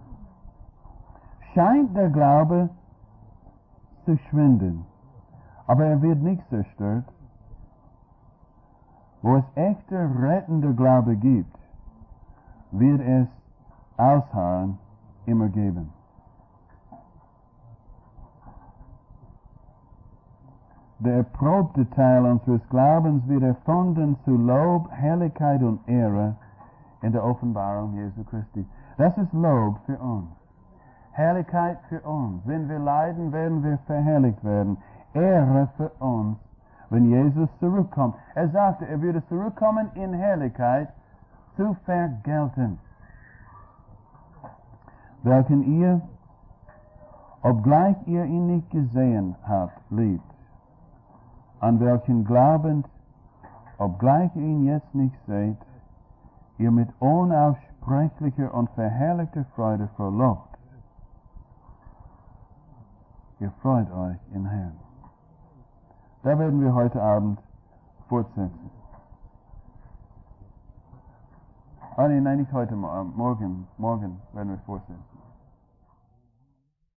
scheint der Glaube zu schwinden, aber er wird nicht zerstört. Wo es echter rettender Glaube gibt, wird es Ausharren immer geben. Der erprobte Teil unseres Glaubens wird erfunden zu Lob, Herrlichkeit und Ehre in der Offenbarung Jesu Christi. Das ist Lob für uns. Herrlichkeit für uns. Wenn wir leiden, werden wir verherrlicht werden. Ehre für uns, wenn Jesus zurückkommt. Er sagte, er würde zurückkommen in Herrlichkeit zu vergelten. Welchen ihr, obgleich ihr ihn nicht gesehen habt, liebt. An welchen glaubend, obgleich ihr ihn jetzt nicht seht, ihr mit unaussprechlicher und verherrlichter Freude verlobt. Ihr freut euch im Herrn. Da werden wir heute Abend fortsetzen. Nein, nicht heute, morgen werden wir fortsetzen.